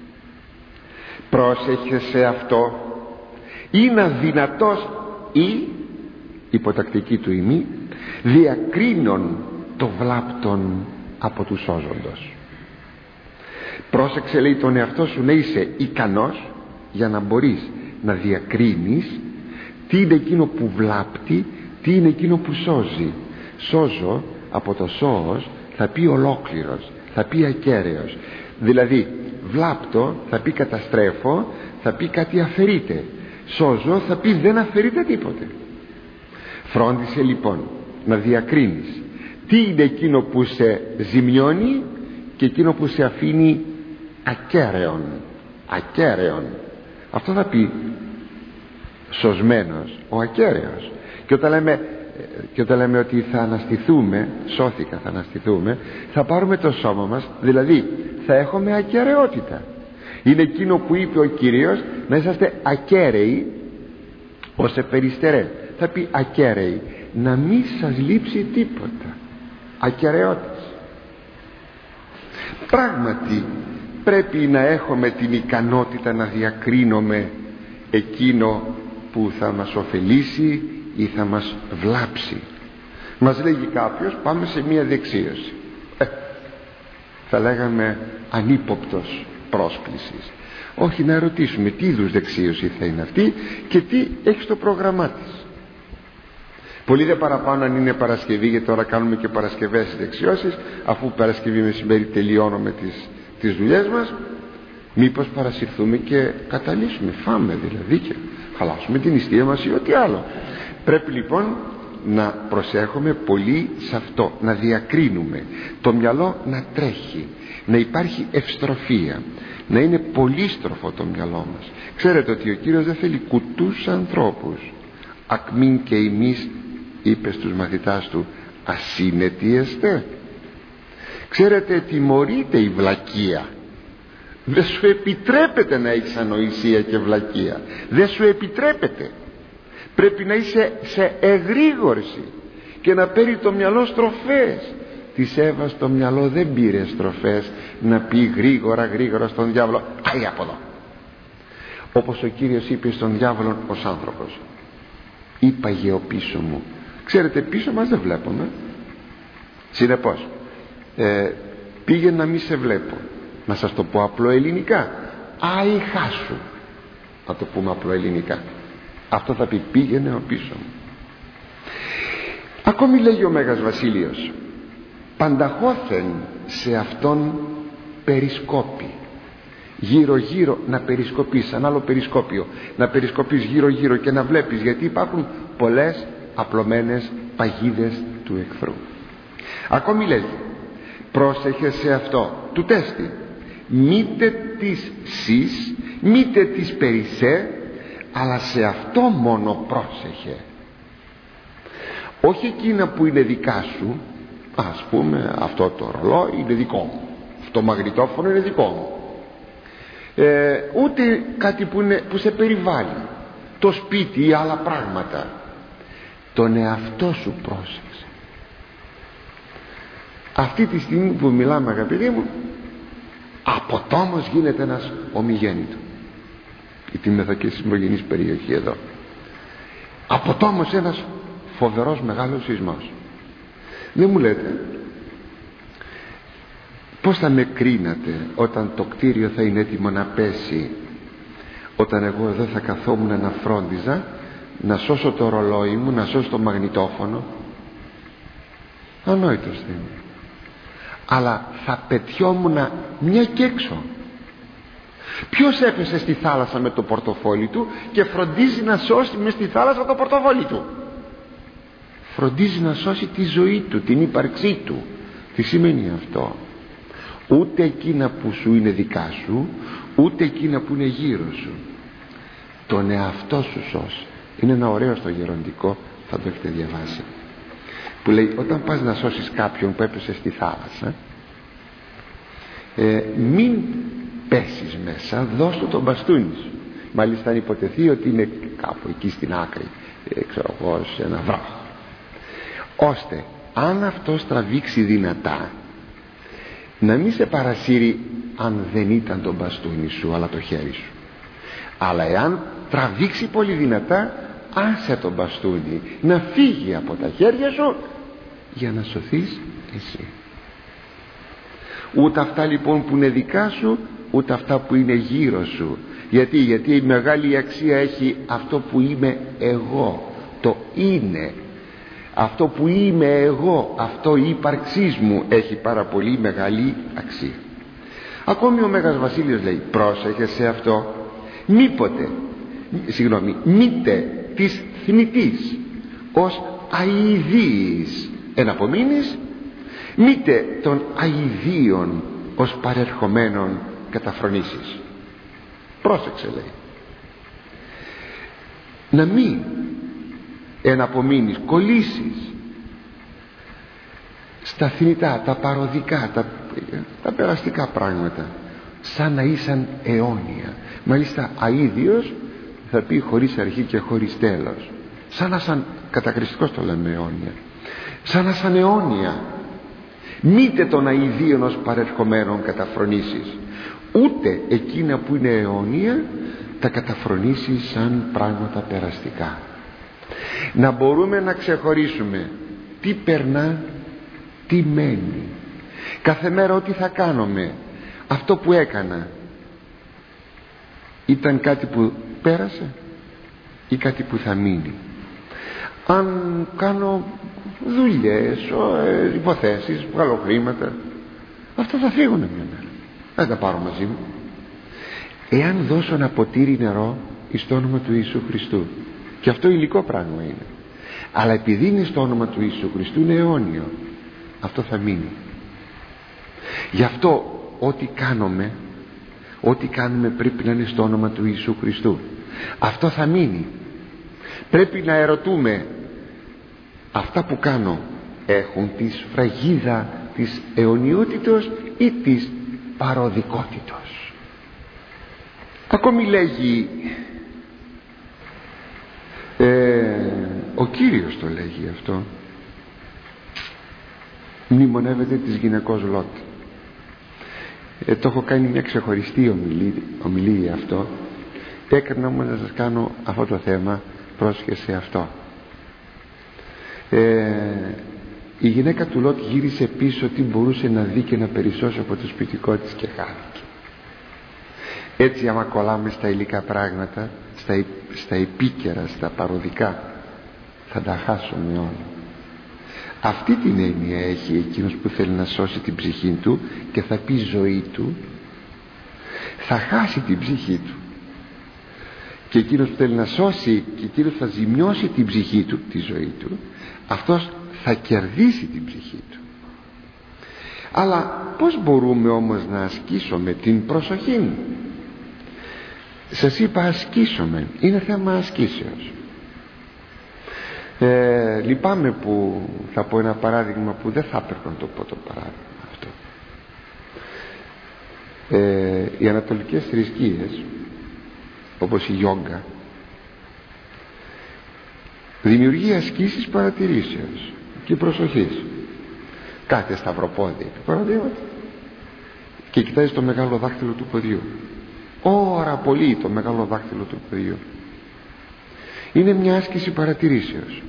πρόσεχε σε αυτό, είναι αδυνατός ή, υποτακτική του ημί, διακρίνων το βλάπτον από του σώζοντος. Πρόσεξε, λέει, τον εαυτό σου να είσαι ικανός για να μπορείς να διακρίνεις τι είναι εκείνο που βλάπτει, τι είναι εκείνο που σώζει. Σώζω, από το σώος θα πει ολόκληρος, θα πει ακέραιος. Δηλαδή βλάπτω θα πει καταστρέφω, θα πει κάτι αφαιρείται. Σώζω θα πει δεν αφαιρείται τίποτε. Φρόντισε λοιπόν να διακρίνεις τι είναι εκείνο που σε ζημιώνει και εκείνο που σε αφήνει ακέραιος. Αυτό θα πει σωσμένος, ο ακέραιος. Και όταν λέμε ότι θα αναστηθούμε, σώθηκα, θα αναστηθούμε, θα πάρουμε το σώμα μας, δηλαδή θα έχουμε ακεραιότητα. Είναι εκείνο που είπε ο Κύριος, να είσαστε ακέραιοι ως επεριστερέ. Θα πει ακέραιοι, να μην σας λείψει τίποτα. Ακεραιότητες. Πράγματι πρέπει να έχουμε την ικανότητα να διακρίνουμε εκείνο που θα μας ωφελήσει ή θα μας βλάψει. Μας λέγει κάποιος πάμε σε μία δεξίωση, θα λέγαμε ανύποπτος πρόσκλησης. Όχι, να ρωτήσουμε τι είδους δεξίωση θα είναι αυτή και τι έχει στο πρόγραμμά της. Πολύ δε παραπάνω αν είναι Παρασκευή, γιατί τώρα κάνουμε και Παρασκευές δεξιώσεις, αφού Παρασκευή μεσημέρι τελειώνουμε τις δουλειές μας, μήπως παρασυρθούμε και καταλύσουμε, φάμε δηλαδή και χαλάσουμε την νηστεία μας ή ό,τι άλλο. Πρέπει λοιπόν να προσέχουμε πολύ σε αυτό, να διακρίνουμε το μυαλό, να τρέχει, να υπάρχει ευστροφία, να είναι πολύστροφο το μυαλό μας. Ξέρετε ότι ο Κύριος δεν θέλει κουτούς ανθρώπους. Ακμήν και εμείς, είπε στους μαθητάς του, ασύνετοι εστε. Ξέρετε, τιμωρείται η βλακεία. Δεν σου επιτρέπεται να έχεις ανοησία και βλακεία. Δεν σου επιτρέπεται. Πρέπει να είσαι σε εγρήγορση και να παίρνει το μυαλό στροφές. Της Εύας το μυαλό δεν πήρε στροφές να πει γρήγορα στον διάβολο, άι από εδώ. Όπως ο Κύριος είπε στον διάβολο ως άνθρωπος, είπαγε ο πίσω μου. Ξέρετε, πίσω μας δεν βλέπουμε. Συνεπώς πήγαινε να μην σε βλέπω. Να σας το πω απλό ελληνικά, άι χάσου. Να το πούμε απλό ελληνικά. Αυτό θα πει πήγαινε ο πίσω μου. Ακόμη λέγει ο Μέγας Βασίλειος, πανταχώθεν σε αυτόν περισκόπη. Γύρω γύρω να περισκοπείς, σαν άλλο περισκόπιο, να περισκοπείς γύρω γύρω και να βλέπεις, γιατί υπάρχουν πολλές απλωμένες παγίδες του εχθρού. Ακόμη λέγει, πρόσεχε σε αυτό του τέστη, μήτε της σεις, μήτε της περισσέ, αλλά σε αυτό μόνο πρόσεχε. Όχι εκείνα που είναι δικά σου. Ας πούμε, αυτό το ρολόι είναι δικό μου, αυτό το μαγνητόφωνο είναι δικό μου, ούτε κάτι που σε περιβάλλει, το σπίτι ή άλλα πράγματα. Τον εαυτό σου πρόσεξε. Αυτή τη στιγμή που μιλάμε, αγαπητοί μου, από τόμος γίνεται ένας ομιγέννητο, γιατί είμαι εδώ και στη συμμογενής περιοχή εδώ, από τόμος ένας φοβερός μεγάλος σεισμός. Δεν μου λέτε πώς θα με κρίνατε όταν το κτίριο θα είναι έτοιμο να πέσει, όταν εγώ εδώ θα καθόμουν να φρόντιζα να σώσω το ρολόι μου, να σώσω το μαγνητόφωνο. Ανόητος θα είμαι. Αλλά θα πετιόμουν μια και έξω. Ποιος έπεσε στη θάλασσα με το πορτοφόλι του και φροντίζει να σώσει μες στη θάλασσα το πορτοφόλι του? Φροντίζει να σώσει τη ζωή του, την ύπαρξή του. Τι σημαίνει αυτό? Ούτε εκείνα που σου είναι δικά σου, ούτε εκείνα που είναι γύρω σου. Τον εαυτό σου σώσει. Είναι ένα ωραίο στο γεροντικό, θα το έχετε διαβάσει, που λέει όταν πας να σώσεις κάποιον που έπεσε στη θάλασσα, μην πέσεις μέσα, δώσ' του τον μπαστούνι σου. Μάλιστα αν υποτεθεί ότι είναι κάπου εκεί στην άκρη, ξέρω εγώ, σε ένα βράχο, ώστε αν αυτός τραβήξει δυνατά να μην σε παρασύρει, αν δεν ήταν το μπαστούνι σου αλλά το χέρι σου. Αλλά εάν τραβήξει πολύ δυνατά, άσε το μπαστούνι να φύγει από τα χέρια σου για να σωθείς εσύ. Ούτε αυτά λοιπόν που είναι δικά σου, ούτε αυτά που είναι γύρω σου. Γιατί η μεγάλη αξία έχει αυτό που είμαι εγώ, το είναι. Αυτό που είμαι εγώ, αυτό η ύπαρξή μου έχει πάρα πολύ μεγάλη αξία. Ακόμη ο Μέγας Βασίλειος λέει, πρόσεχε σε αυτό, μήτε της θνητής ως αηδίης εναπομείνεις, μήτε των αηδίων ως παρερχομένων καταφρονήσεις. Πρόσεξε, λέει, να μην εναπομείνεις, κολλήσεις στα θνητά, τα παροδικά, τα περαστικά πράγματα, σαν να ήσαν αιώνια. Μάλιστα αίδιος θα πει χωρίς αρχή και χωρίς τέλος, σαν να σαν κατακριστικώς το λέμε αιώνια, σαν ασαναιώνια. Μήτε των αηδίων ως παρερχομένων καταφρονήσεις, ούτε εκείνα που είναι αιώνια τα καταφρονήσεις σαν πράγματα περαστικά. Να μπορούμε να ξεχωρίσουμε τι περνά, τι μένει. Κάθε μέρα ό,τι θα κάνουμε, αυτό που έκανα ήταν κάτι που πέρασε ή κάτι που θα μείνει. Αν κάνω δουλειές, υποθέσεις, βγάλω χρήματα, αυτά θα φύγουν μια μέρα, δεν τα πάρω μαζί μου. Εάν δώσω ένα ποτήρι νερό εις το όνομα του Ιησού Χριστού, και αυτό υλικό πράγμα είναι, αλλά επειδή είναι στο όνομα του Ιησού Χριστού, είναι αιώνιο, αυτό θα μείνει. Γι' αυτό ό,τι κάνουμε πρέπει να είναι στο όνομα του Ιησού Χριστού. Αυτό θα μείνει. Πρέπει να ερωτούμε, αυτά που κάνω έχουν τη σφραγίδα της αιωνιότητος ή της παροδικότητος? Ακόμη λέγει, ο Κύριος το λέγει αυτό, μνημονεύεται της γυναικός Λότ. Το έχω κάνει μια ξεχωριστή ομιλία αυτό. Έκανα όμως να σας κάνω αυτό το θέμα, πρόσχεση σε αυτό. Η γυναίκα του Λότ γύρισε πίσω τι μπορούσε να δει και να περισσώσει από το σπιτικό της και χάθηκε. Έτσι άμα κολλάμε στα υλικά πράγματα, στα επίκαιρα, στα παροδικά, θα τα χάσουμε όλα. Αυτή την έννοια έχει εκείνος που θέλει να σώσει την ψυχή του και θα πει ζωή του, θα χάσει την ψυχή του. Και εκείνος που θέλει να σώσει και εκείνος θα ζημιώσει την ψυχή του, τη ζωή του, αυτός θα κερδίσει την ψυχή του. Αλλά πώς μπορούμε όμως να ασκήσουμε την προσοχή? Σας είπα ασκήσουμε, είναι θέμα ασκήσεως. Λυπάμαι που θα πω ένα παράδειγμα που δεν θα έπρεπε να το πω το παράδειγμα αυτό. Οι ανατολικές θρησκείες, όπως η γιόγκα, δημιουργεί ασκήσεις παρατηρήσεως και προσοχής. Κάθε σταυροπόδι παραδείγματι και κοιτάζει το μεγάλο δάχτυλο του ποδιού, ώρα πολύ το μεγάλο δάχτυλο του ποδιού. Είναι μια άσκηση παρατηρήσεως.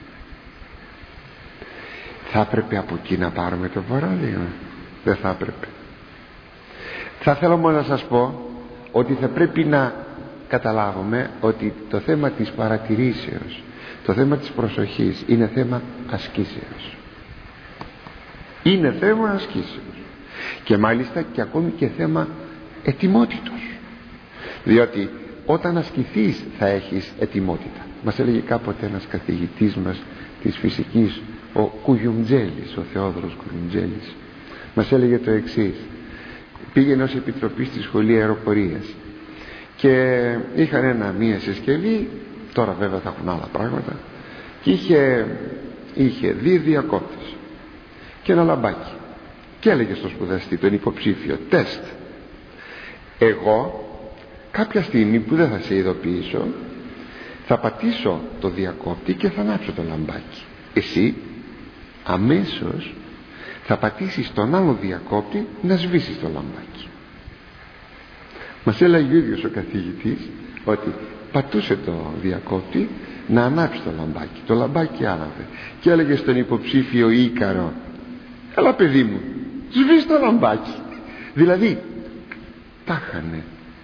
Θα έπρεπε από εκεί να πάρουμε το παράδειγμα? Δεν θα έπρεπε. Θα θέλω μόνο να σας πω ότι θα πρέπει να καταλάβουμε ότι το θέμα της παρατηρήσεως, το θέμα της προσοχής είναι θέμα ασκήσεως. Είναι θέμα ασκήσεως. Και μάλιστα και ακόμη και θέμα ετοιμότητος. Διότι όταν ασκηθείς θα έχεις ετοιμότητα. Μας έλεγε κάποτε ένας καθηγητής μας της φυσικής, ο Κουγιουμτζέλης, ο Θεόδωρος Κουγιουμτζέλης, μας έλεγε το εξής. Πήγαινε ως επιτροπή στη σχολή αεροπορίας και είχαν μία συσκευή, τώρα βέβαια θα έχουν άλλα πράγματα, και είχε δύο διακόπτες και ένα λαμπάκι και έλεγε στο σπουδαστή, τον υποψήφιο, τεστ, εγώ κάποια στιγμή που δεν θα σε ειδοποιήσω θα πατήσω το διακόπτη και θα ανάψω το λαμπάκι. Εσύ αμέσως θα πατήσεις τον άλλο διακόπτη να σβήσεις το λαμπάκι. Μας έλεγε ο ίδιος ο καθηγητής ότι πατούσε το διακόπτη να ανάψει το λαμπάκι. Το λαμπάκι άναβε και έλεγε στον υποψήφιο Ίκαρο, έλα παιδί μου, σβήσει το λαμπάκι. Δηλαδή τάχανε,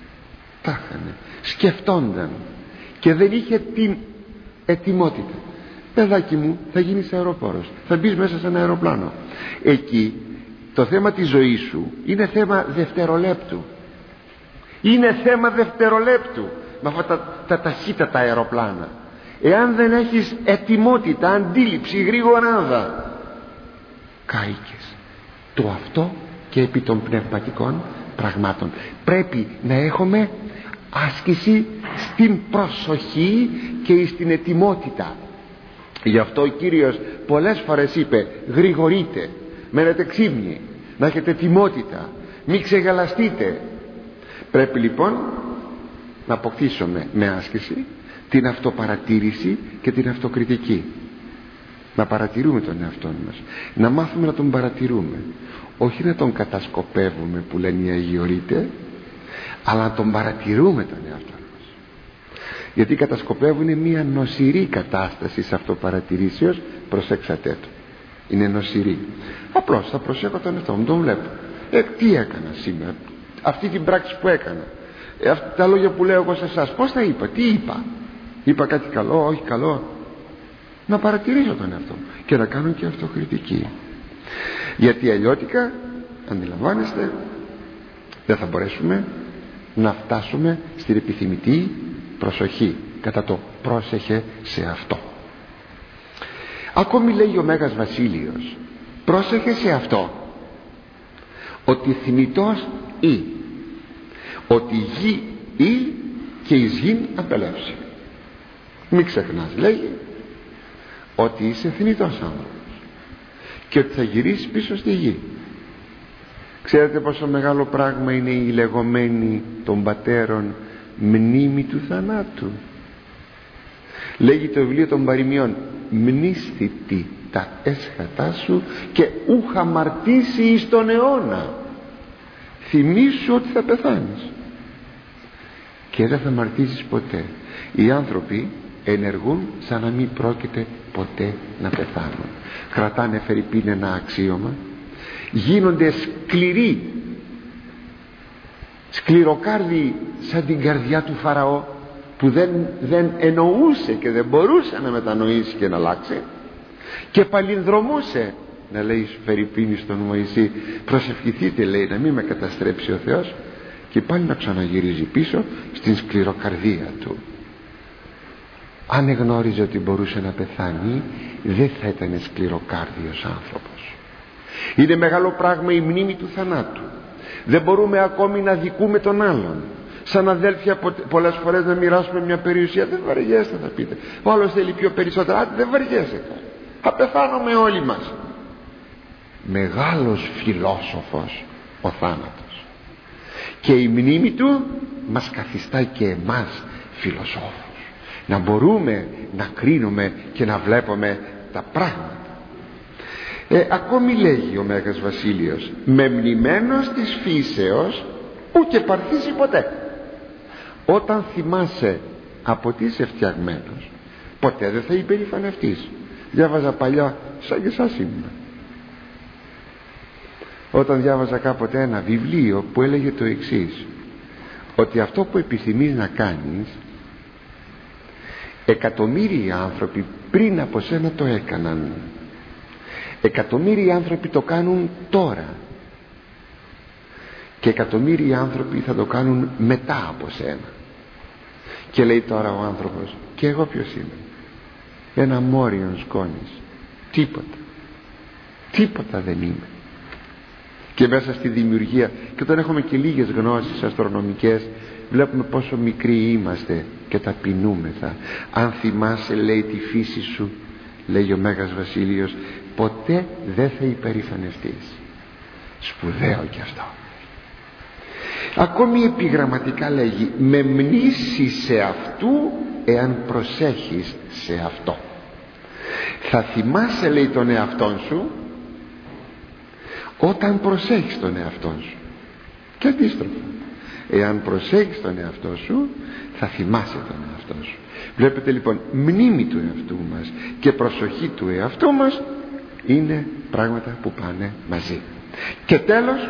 σκεφτόνταν και δεν είχε την ετοιμότητα. Παιδάκι μου, θα γίνεις αεροπόρος, θα μπεις μέσα σε ένα αεροπλάνο. Εκεί το θέμα της ζωής σου είναι θέμα δευτερολέπτου. Είναι θέμα δευτερολέπτου με αυτά τα ταχύτατα αεροπλάνα. Εάν δεν έχεις ετοιμότητα, αντίληψη, γρήγοράδα, κάηκες. Το αυτό και επί των πνευματικών πραγμάτων. Πρέπει να έχουμε άσκηση στην προσοχή και στην ετοιμότητα. Γι' αυτό ο Κύριος πολλές φορές είπε, γρηγορείτε, μένετε ξύπνοι, να έχετε ετοιμότητα, μην ξεγαλαστείτε. Πρέπει λοιπόν να αποκτήσουμε με άσκηση την αυτοπαρατήρηση και την αυτοκριτική. Να παρατηρούμε τον εαυτό μας, να μάθουμε να τον παρατηρούμε, όχι να τον κατασκοπεύουμε που λένε οι αγιορείτες, αλλά να τον παρατηρούμε τον εαυτό μας. Γιατί κατασκοπεύουν μια νοσηρή κατάσταση σε αυτοπαρατηρήσεως. Προσέξατε το, είναι νοσηρή. Απλώς θα προσέχω τον εαυτό μου, τον βλέπω. Τι έκανα σήμερα, αυτή την πράξη που έκανα, τα λόγια που λέω εγώ σε εσάς, πώς τα είπα, τι είπα κάτι καλό, όχι καλό. Να παρατηρήσω τον εαυτό μου και να κάνω και αυτοκριτική. Γιατί αλλιώτικα, αντιλαμβάνεστε, δεν θα μπορέσουμε να φτάσουμε στην επιθυμητή προσοχή. Κατά το πρόσεχε σε αυτό. Ακόμη λέει ο Μέγας Βασίλειος, πρόσεχε σε αυτό, ότι θνητός ή, ότι γη ή και εις γην απελεύσει. Μην ξεχνάς, λέγει, ότι είσαι θνητός άνθρωπος και ότι θα γυρίσεις πίσω στη γη. Ξέρετε πόσο μεγάλο πράγμα είναι η λεγόμενη των πατέρων μνήμη του θανάτου. Λέγει το βιβλίο των παροιμιών, μνήσθητη τα έσχατά σου και ούχ αμαρτήσει εις τον αιώνα. Θυμήσου ότι θα πεθάνεις και δεν θα αμαρτήσεις ποτέ. Οι άνθρωποι ενεργούν σαν να μην πρόκειται ποτέ να πεθάνουν. Κρατάνε φερειπίν ένα αξίωμα, γίνονται σκληροί, σκληροκάρδιοι σαν την καρδιά του Φαραώ, που δεν εννοούσε και δεν μπορούσε να μετανοήσει και να αλλάξει, και παλινδρομούσε να λέει φερειπίνη στον Μωυσή, προσευχηθείτε, λέει, να μην με καταστρέψει ο Θεός, και πάλι να ξαναγυρίζει πίσω στην σκληροκαρδία του. Αν εγνώριζε ότι μπορούσε να πεθάνει, δεν θα ήταν σκληροκάρδιος άνθρωπος. Είναι μεγάλο πράγμα η μνήμη του θανάτου. Δεν μπορούμε ακόμη να δικούμε τον άλλον. Σαν αδέλφια πολλές φορές να μοιράσουμε μια περιουσία. Δεν βαριέστε, θα πείτε, ο άλλος θέλει πιο περισσότερα. Άντε, δεν βαριέσαι, θα πεθάνουμε όλοι μας. Μεγάλος φιλόσοφος ο θάνατος, και η μνήμη του μας καθιστά και εμάς φιλοσόφους, να μπορούμε να κρίνουμε και να βλέπουμε τα πράγματα. Ακόμη λέγει ο Μέγας Βασίλειος, μεμνημένος της φύσεως ούτε παρθήσει ποτέ. Όταν θυμάσαι από τι είσαι φτιαγμένος, ποτέ δεν θα υπερηφανευτείς. Διάβαζα παλιά, σαν και εσάς ήμουν, όταν διάβαζα κάποτε ένα βιβλίο που έλεγε το εξής, ότι αυτό που επιθυμείς να κάνεις, εκατομμύρια άνθρωποι πριν από σένα το έκαναν, εκατομμύρια άνθρωποι το κάνουν τώρα, και εκατομμύρια άνθρωποι θα το κάνουν μετά από σένα. Και λέει τώρα ο άνθρωπος, και εγώ ποιος είμαι? Ένα μόριον σκόνης, τίποτα δεν είμαι. Και μέσα στη δημιουργία, και όταν έχουμε και λίγες γνώσεις αστρονομικές, βλέπουμε πόσο μικροί είμαστε και ταπεινούμεθα. Αν θυμάσαι, λέει, τη φύση σου, λέει ο Μέγας Βασίλειος, ποτέ δεν θα υπερηφανευτείς. Σπουδαίο κι αυτό. Ακόμη επιγραμματικά λέγει, με μνήσεις σε αυτού εάν προσέχεις σε αυτό. Θα θυμάσαι, λέει, τον εαυτόν σου όταν προσέχεις τον εαυτόν σου, και αντίστροφα, εάν προσέχεις τον εαυτό σου θα θυμάσαι τον εαυτό σου. Βλέπετε λοιπόν, μνήμη του εαυτού μας και προσοχή του εαυτού μας είναι πράγματα που πάνε μαζί. Και τέλος,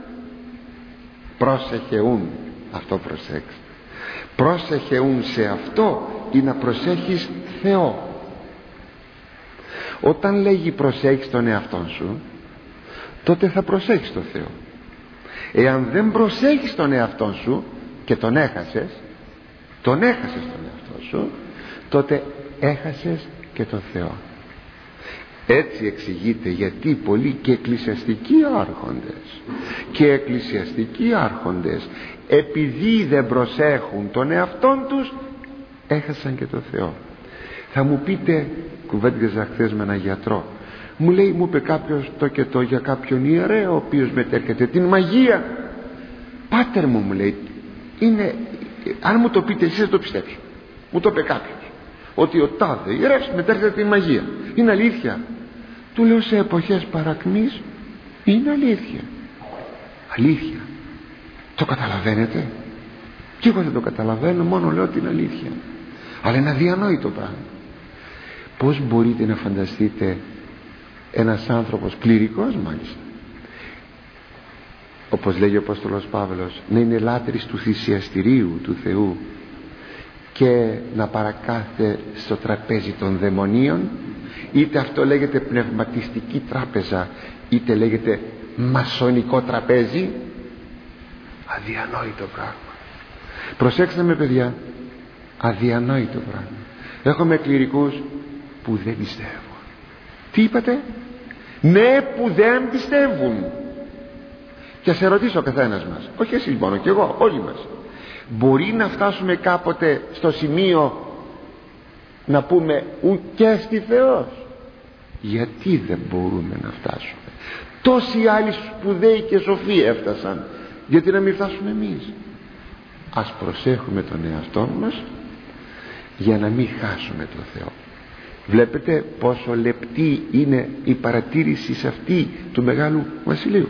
πρόσεχεούν, αυτό προσέξτε, πρόσεχεούν σε αυτό ή να προσέχεις Θεό. Όταν λέγει προσέχεις τον εαυτόν σου, τότε θα προσέχεις τον Θεό. Εάν δεν προσέχεις τον εαυτόν σου και τον έχασες τον εαυτό σου, τότε έχασες και τον Θεό. Έτσι εξηγείται γιατί πολλοί και εκκλησιαστικοί άρχοντες επειδή δεν προσέχουν τον εαυτόν τους, έχασαν και τον Θεό. Θα μου πείτε, κουβέντιαζα χθες με έναν γιατρό, μου λέει, μου είπε κάποιος το και το για κάποιον ιερέα ο οποίος μετέρχεται την μαγεία. Πάτερ μου λέει, είναι, αν μου το πείτε εσείς θα το πιστέψω. Μου το είπε κάποιος, ότι ο τάδε ιερεύς μετέρχεται η μαγεία. Είναι αλήθεια? Του λέω, σε εποχές παρακμής είναι αλήθεια. Αλήθεια. Το καταλαβαίνετε? Και εγώ δεν το καταλαβαίνω, μόνο λέω την αλήθεια. Αλλά είναι αδιανόητο πράγμα. Πώς μπορείτε να φανταστείτε ένας άνθρωπος, κληρικός μάλιστα, όπως λέγει ο Απόστολος Παύλος, να είναι λάτρης του θυσιαστηρίου του Θεού και να παρακάθεται στο τραπέζι των δαιμονίων? Είτε αυτό λέγεται πνευματιστική τράπεζα, είτε λέγεται μασονικό τραπέζι. Αδιανόητο πράγμα. Προσέξτε με, παιδιά, αδιανόητο πράγμα. Έχουμε κληρικούς που δεν πιστεύουν. Τι είπατε? Ναι, που δεν πιστεύουν. Και σε ρωτήσω ο καθένας μας, όχι εσείς μόνο, και εγώ, όλοι μας, μπορεί να φτάσουμε κάποτε στο σημείο να πούμε ουκέστη Θεός? Γιατί δεν μπορούμε να φτάσουμε? Τόσοι άλλοι σπουδαίοι και σοφοί έφτασαν, γιατί να μην φτάσουμε εμείς? Ας προσέχουμε τον εαυτό μας για να μην χάσουμε τον Θεό. Βλέπετε πόσο λεπτή είναι η παρατήρηση σε αυτή του Μεγάλου Βασιλείου.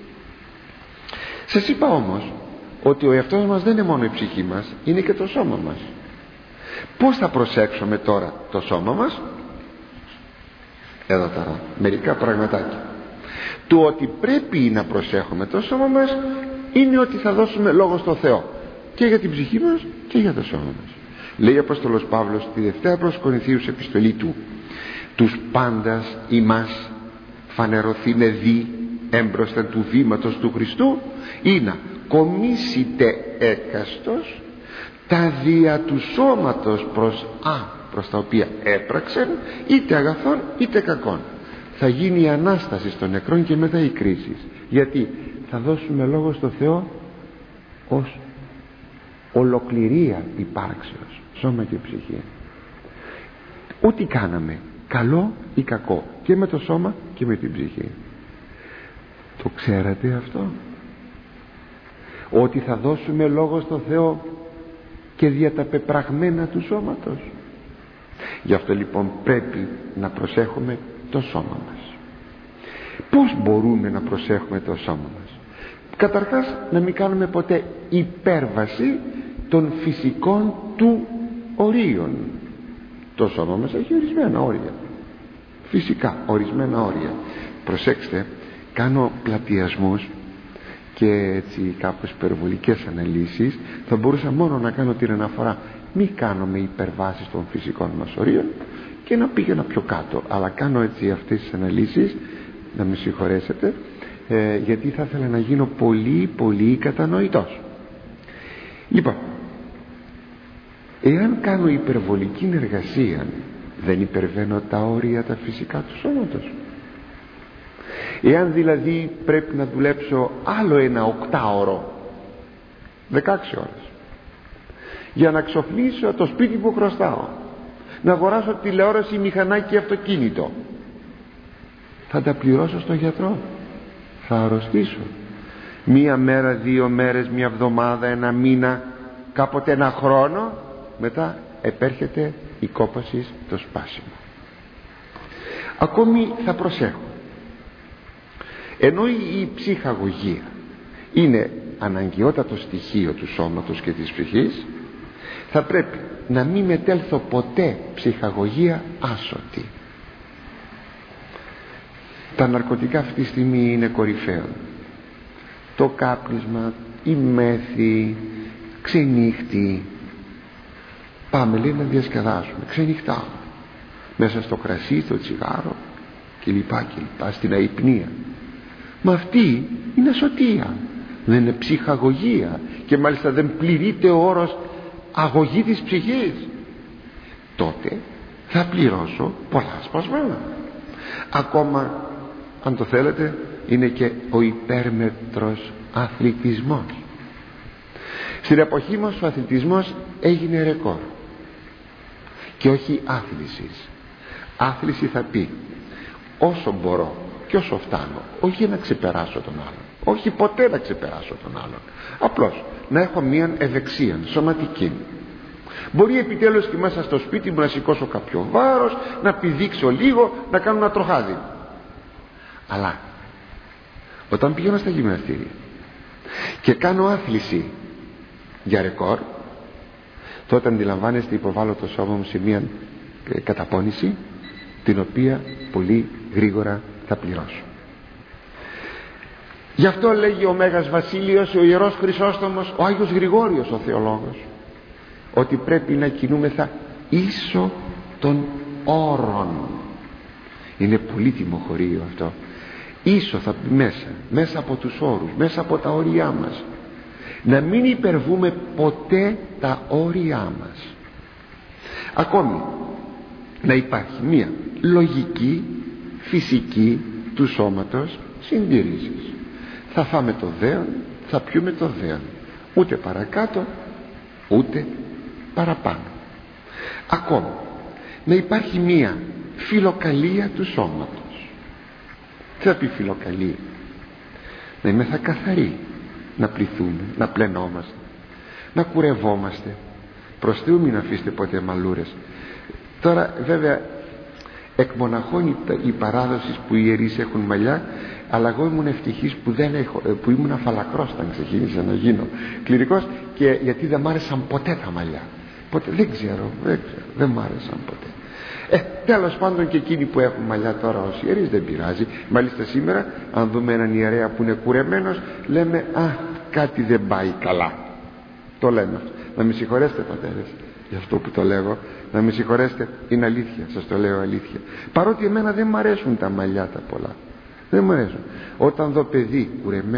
Σας είπα όμως ότι ο εαυτός μας δεν είναι μόνο η ψυχή μας, είναι και το σώμα μας. Πώς θα προσέξουμε τώρα το σώμα μας? Εδώ τώρα μερικά πραγματάκια. Το ότι πρέπει να προσέχουμε το σώμα μας είναι ότι θα δώσουμε λόγο στο Θεό και για την ψυχή μας και για το σώμα μας. Λέει ο Απόστολος Παύλος στη Δευτέρα προς Κορινθίους επιστολή του, τους πάντας ημάς φανερωθήνε δι έμπροσθεν του βήματος του Χριστού, ή να κομίσετε έκαστος τα δια του σώματος προς τα οποία έπραξεν, είτε αγαθών είτε κακών. Θα γίνει η Ανάσταση των νεκρών και μετά η κρίση. Γιατί θα δώσουμε λόγο στο Θεό ως ολοκληρία υπάρξεως, σώμα και ψυχή. Ό,τι κάναμε, καλό ή κακό, και με το σώμα και με την ψυχή. Το ξέρατε αυτό? Ότι θα δώσουμε λόγο στο Θεό και δια τα πεπραγμένα του σώματος. Γι' αυτό λοιπόν πρέπει να προσέχουμε το σώμα μας. Πώς μπορούμε να προσέχουμε το σώμα μας? Καταρχάς, να μην κάνουμε ποτέ υπέρβαση των φυσικών του ορίων. Το σώμα μας έχει ορισμένα όρια, φυσικά ορισμένα όρια. Προσέξτε, κάνω πλατιασμούς και έτσι κάπως υπερβολικές αναλύσεις. Θα μπορούσα μόνο να κάνω την αναφορά, μη κάνουμε υπερβάσεις των φυσικών μας ορίων, και να πήγαινα πιο κάτω. Αλλά κάνω έτσι αυτές τις αναλύσεις, να με συγχωρέσετε, γιατί θα ήθελα να γίνω πολύ κατανοητός. Λοιπόν, εάν κάνω υπερβολική εργασία, δεν υπερβαίνω τα όρια τα φυσικά του σώματος? Εάν δηλαδή πρέπει να δουλέψω άλλο ένα 8ωρο, 16 ώρες, για να ξοφλήσω το σπίτι που χρωστάω, να αγοράσω τηλεόραση, μηχανάκι, αυτοκίνητο, θα τα πληρώσω στον γιατρό? Θα αρρωστήσω μία μέρα, 2 μέρες, μία εβδομάδα, ένα μήνα, κάποτε ένα χρόνο, μετά επέρχεται η κόπαση, το σπάσιμο. Ακόμη θα προσέχω, ενώ η ψυχαγωγία είναι αναγκαιότατο στοιχείο του σώματος και της ψυχής, θα πρέπει να μην μετέλθω ποτέ ψυχαγωγία άσωτη. Τα ναρκωτικά αυτή τη στιγμή είναι κορυφαίο. Το κάπνισμα, η μέθη, ξενύχτη. Πάμε, λέει, να διασκεδάσουμε, ξενυχτάω μέσα στο κρασί, στο τσιγάρο κλπ, στην αϊπνία. Μα αυτή είναι ασωτεία, δεν είναι ψυχαγωγία, και μάλιστα δεν πληρείται ο όρος αγωγή της ψυχής. Τότε θα πληρώσω πολλά σπασμένα. Ακόμα, αν το θέλετε, είναι και ο υπέρμετρος αθλητισμός. Στην εποχή μας ο αθλητισμός έγινε ρεκόρ, και όχι άθλησης. Άθληση θα πει όσο μπορώ και όσο φτάνω, όχι να ξεπεράσω τον άλλον, όχι ποτέ να ξεπεράσω τον άλλον, απλώς να έχω μια ευεξία σωματική. Μπορεί επιτέλους και μέσα στο σπίτι μου να σηκώσω κάποιο βάρος, να πηδήξω λίγο, να κάνω ένα τροχάδι. Αλλά όταν πηγαίνω στα γυμναστήρια και κάνω άθληση για ρεκόρ, τότε αντιλαμβάνεστε, υποβάλλω το σώμα μου σε μια καταπώνηση, την οποία πολύ γρήγορα θα πληρώσω. Γι' αυτό λέγει ο Μέγας Βασίλειος, ο Ιερός Χρυσόστομος, ο Άγιος Γρηγόριος ο θεολόγος, ότι πρέπει να κινούμεθα ίσο των όρων. Είναι πολύτιμο χωρίο αυτό. Ίσο θα πει μέσα από τους όρους, μέσα από τα όρια μας. Να μην υπερβούμε ποτέ τα όρια μας. Ακόμη να υπάρχει μια λογική, φυσική του σώματος συντήρησης. Θα φάμε το δέον, θα πιούμε το δέον, ούτε παρακάτω ούτε παραπάνω. Ακόμη να υπάρχει μια φιλοκαλία του σώματος. Τι θα πει φιλοκαλία? Να είμαστε καθαροί, να πληθούμε, να πλενόμαστε, να κουρευόμαστε. Προς Θεού μην αφήσετε ποτέ μαλούρες. Τώρα βέβαια εκμοναχώνει η παράδοση που οι ιερείς έχουν μαλλιά, αλλά εγώ ήμουν ευτυχής που ήμουν αφαλακρός όταν ξεκίνησα να γίνω κληρικός, και γιατί δεν μ' άρεσαν ποτέ τα μαλλιά. Ποτέ, δεν ξέρω, δεν μ' άρεσαν ποτέ. Τέλος πάντων, και εκείνοι που έχουν μαλλιά τώρα ως ιερείς δεν πειράζει. Μάλιστα σήμερα αν δούμε έναν ιερέα που είναι κουρεμένος, λέμε κάτι δεν πάει καλά. Το λέμε αυτό. Να με συγχωρέσετε πατέρες για αυτό που το λέγω, να με συγχωρέσετε, είναι αλήθεια, σας το λέω αλήθεια. Παρότι εμένα δεν μ' αρέσουν τα μαλλιά τα πολλά, δεν μ' αρέσουν. Όταν δω παιδί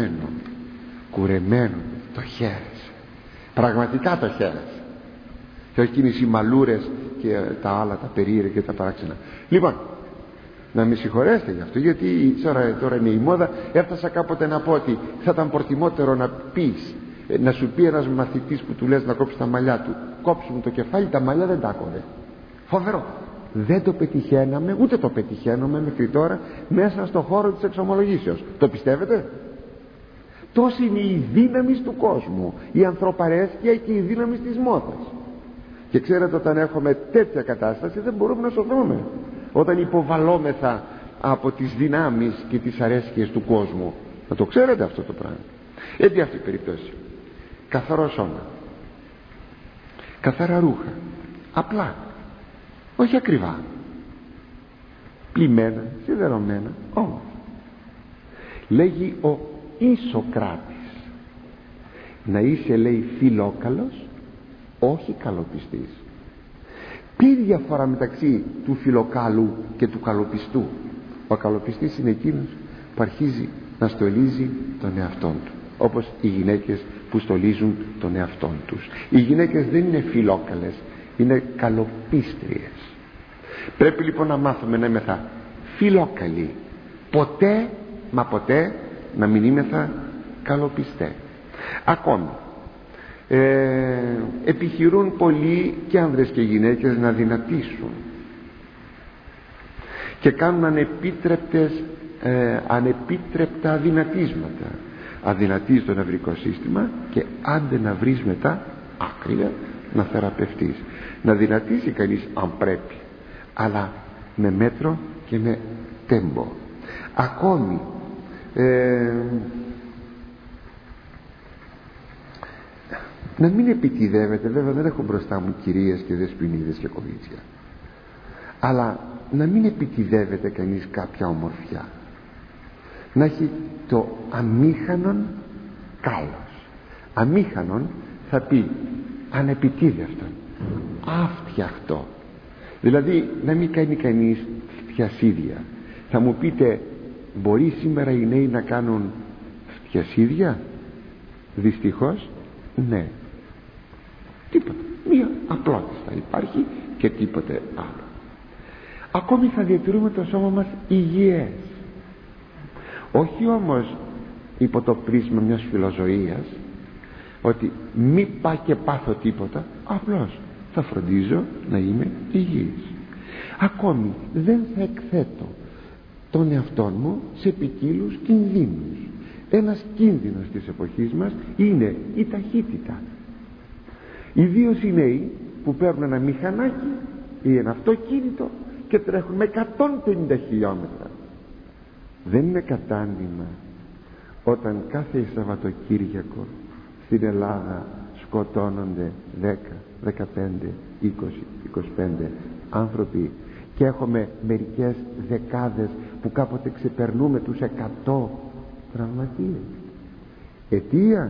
κουρεμένο, το χαίρεσαι, πραγματικά το χαίρεσαι, και όχι εκείνες οι μαλούρες και τα άλλα τα περίεργα και τα παράξενα. Λοιπόν, να με συγχωρέσετε γι' αυτό, γιατί τώρα είναι η μόδα. Έφτασα κάποτε να πω ότι θα ήταν προτιμότερο να πεις, να σου πει ένας μαθητής που του λες να κόψει τα μαλλιά του, κόψου μου το κεφάλι, τα μαλλιά δεν τα άκοβε. Φοβερό. Δεν το πετυχαίναμε, ούτε το πετυχαίνουμε μέχρι τώρα μέσα στο χώρο της εξομολογήσεως. Το πιστεύετε? Τόση είναι η δύναμη του κόσμου, η ανθρωπαρέσκεια και η δύναμη της μόδας. Και ξέρετε, όταν έχουμε τέτοια κατάσταση δεν μπορούμε να σωθούμε, όταν υποβαλλόμεθα από τις δυνάμεις και τις αρέσκειες του κόσμου. Να το ξέρετε αυτό το πράγμα. Έτσι αυτή η περίπτωση, καθαρό σώμα, καθαρά ρούχα, απλά, όχι ακριβά, πλημμένα, σιδερωμένα, όμως. Λέγει ο Ισοκράτης, να είσαι, λέει, φιλόκαλος, όχι καλοπιστής. Τι διαφορά μεταξύ του φιλοκάλου και του καλοπιστού? Ο καλοπιστής είναι εκείνος που αρχίζει να στολίζει τον εαυτόν του, όπως οι γυναίκες που στολίζουν τον εαυτόν τους. Οι γυναίκες δεν είναι φιλόκαλες, είναι καλοπίστριες. Πρέπει λοιπόν να μάθουμε να είμεθα φιλόκαλοι, ποτέ μα ποτέ να μην είμεθα καλοπιστέ. Ακόμη επιχειρούν πολλοί και άνδρες και γυναίκες να δυνατήσουν και κάνουν ανεπίτρεπτα δυνατίσματα. Αδυνατίζει το νευρικό σύστημα και άντε να βρεις μετά άκρια να θεραπευτείς. Να δυνατήσει κανείς αν πρέπει, αλλά με μέτρο και με τέμπο. Ακόμη να μην επιτηδεύεται, βέβαια δεν έχω μπροστά μου κυρίες και δεσποινίδες και κοβίτσια, αλλά να μην επιτηδεύεται κανείς κάποια ομορφιά, να έχει το αμήχανον κάλος. Αμήχανον θα πει ανεπιτίδευτον, άφτιαχτο, δηλαδή να μην κάνει κανείς φτιασίδια. Θα μου πείτε, μπορεί σήμερα οι νέοι να κάνουν φτιασίδια? Δυστυχώς ναι, τίποτα, μία απλότητα υπάρχει και τίποτε άλλο. Ακόμη θα διατηρούμε το σώμα μας υγιές, όχι όμως υπό το πρίσμα μιας φιλοζωίας, ότι μη πά και πάθω τίποτα, απλώς θα φροντίζω να είμαι υγιής. Ακόμη δεν θα εκθέτω τον εαυτόν μου σε ποικίλους κινδύνους. Ένας κίνδυνος της εποχής μας είναι η ταχύτητα. Ιδίως οι νέοι που παίρνουν ένα μηχανάκι ή ένα αυτοκίνητο και τρέχουν με 150 χιλιόμετρα. Δεν είναι κατάντημα όταν κάθε Σαββατοκύριακο στην Ελλάδα σκοτώνονται 10, 15, 20, 25 άνθρωποι και έχουμε μερικές δεκάδες που κάποτε ξεπερνούμε τους 100 τραυματίες? Αιτία?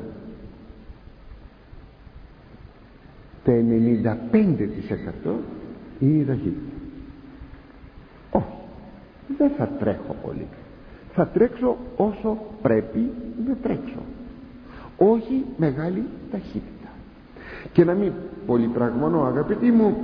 Το 95% είναι η ταχύτητα. Όχι, δεν θα τρέχω πολύ. Θα τρέξω όσο πρέπει να τρέξω, όχι μεγάλη ταχύτητα. Και να μην πολυπραγμονώ, αγαπητοί μου,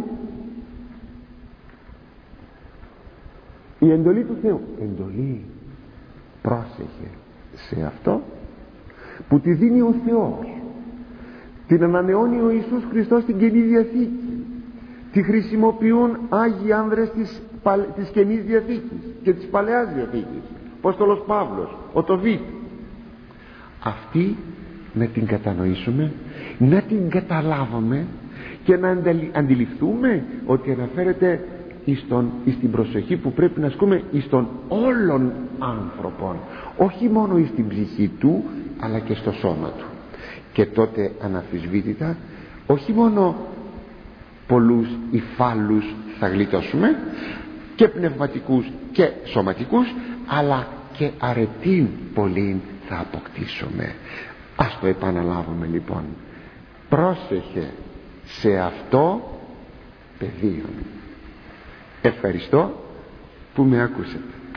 η εντολή του Θεού, εντολή, πρόσεχε σε αυτό που τη δίνει ο Θεός, την ανανεώνει ο Ιησούς Χριστός στην Καινή Διαθήκη, τη χρησιμοποιούν Άγιοι άνδρες της Καινής Διαθήκης και της Παλαιάς Διαθήκης, ο Απόστολος Παύλος, ο Τοβίτ. Αυτή να την κατανοήσουμε, να την καταλάβουμε και να αντιληφθούμε ότι αναφέρεται στην προσοχή που πρέπει να ασκούμε εις των όλων άνθρωπων, όχι εις την ψυχή του αλλά και στο σώμα του. Και τότε αναμφισβήτητα όχι μόνο πολλούς υφάλους θα γλιτώσουμε, και πνευματικούς και σωματικούς, αλλά και αρετήν πολλήν θα αποκτήσουμε. Ας το επαναλάβουμε λοιπόν. Πρόσεχε σε αυτό πεδίο. Ευχαριστώ που με ακούσατε.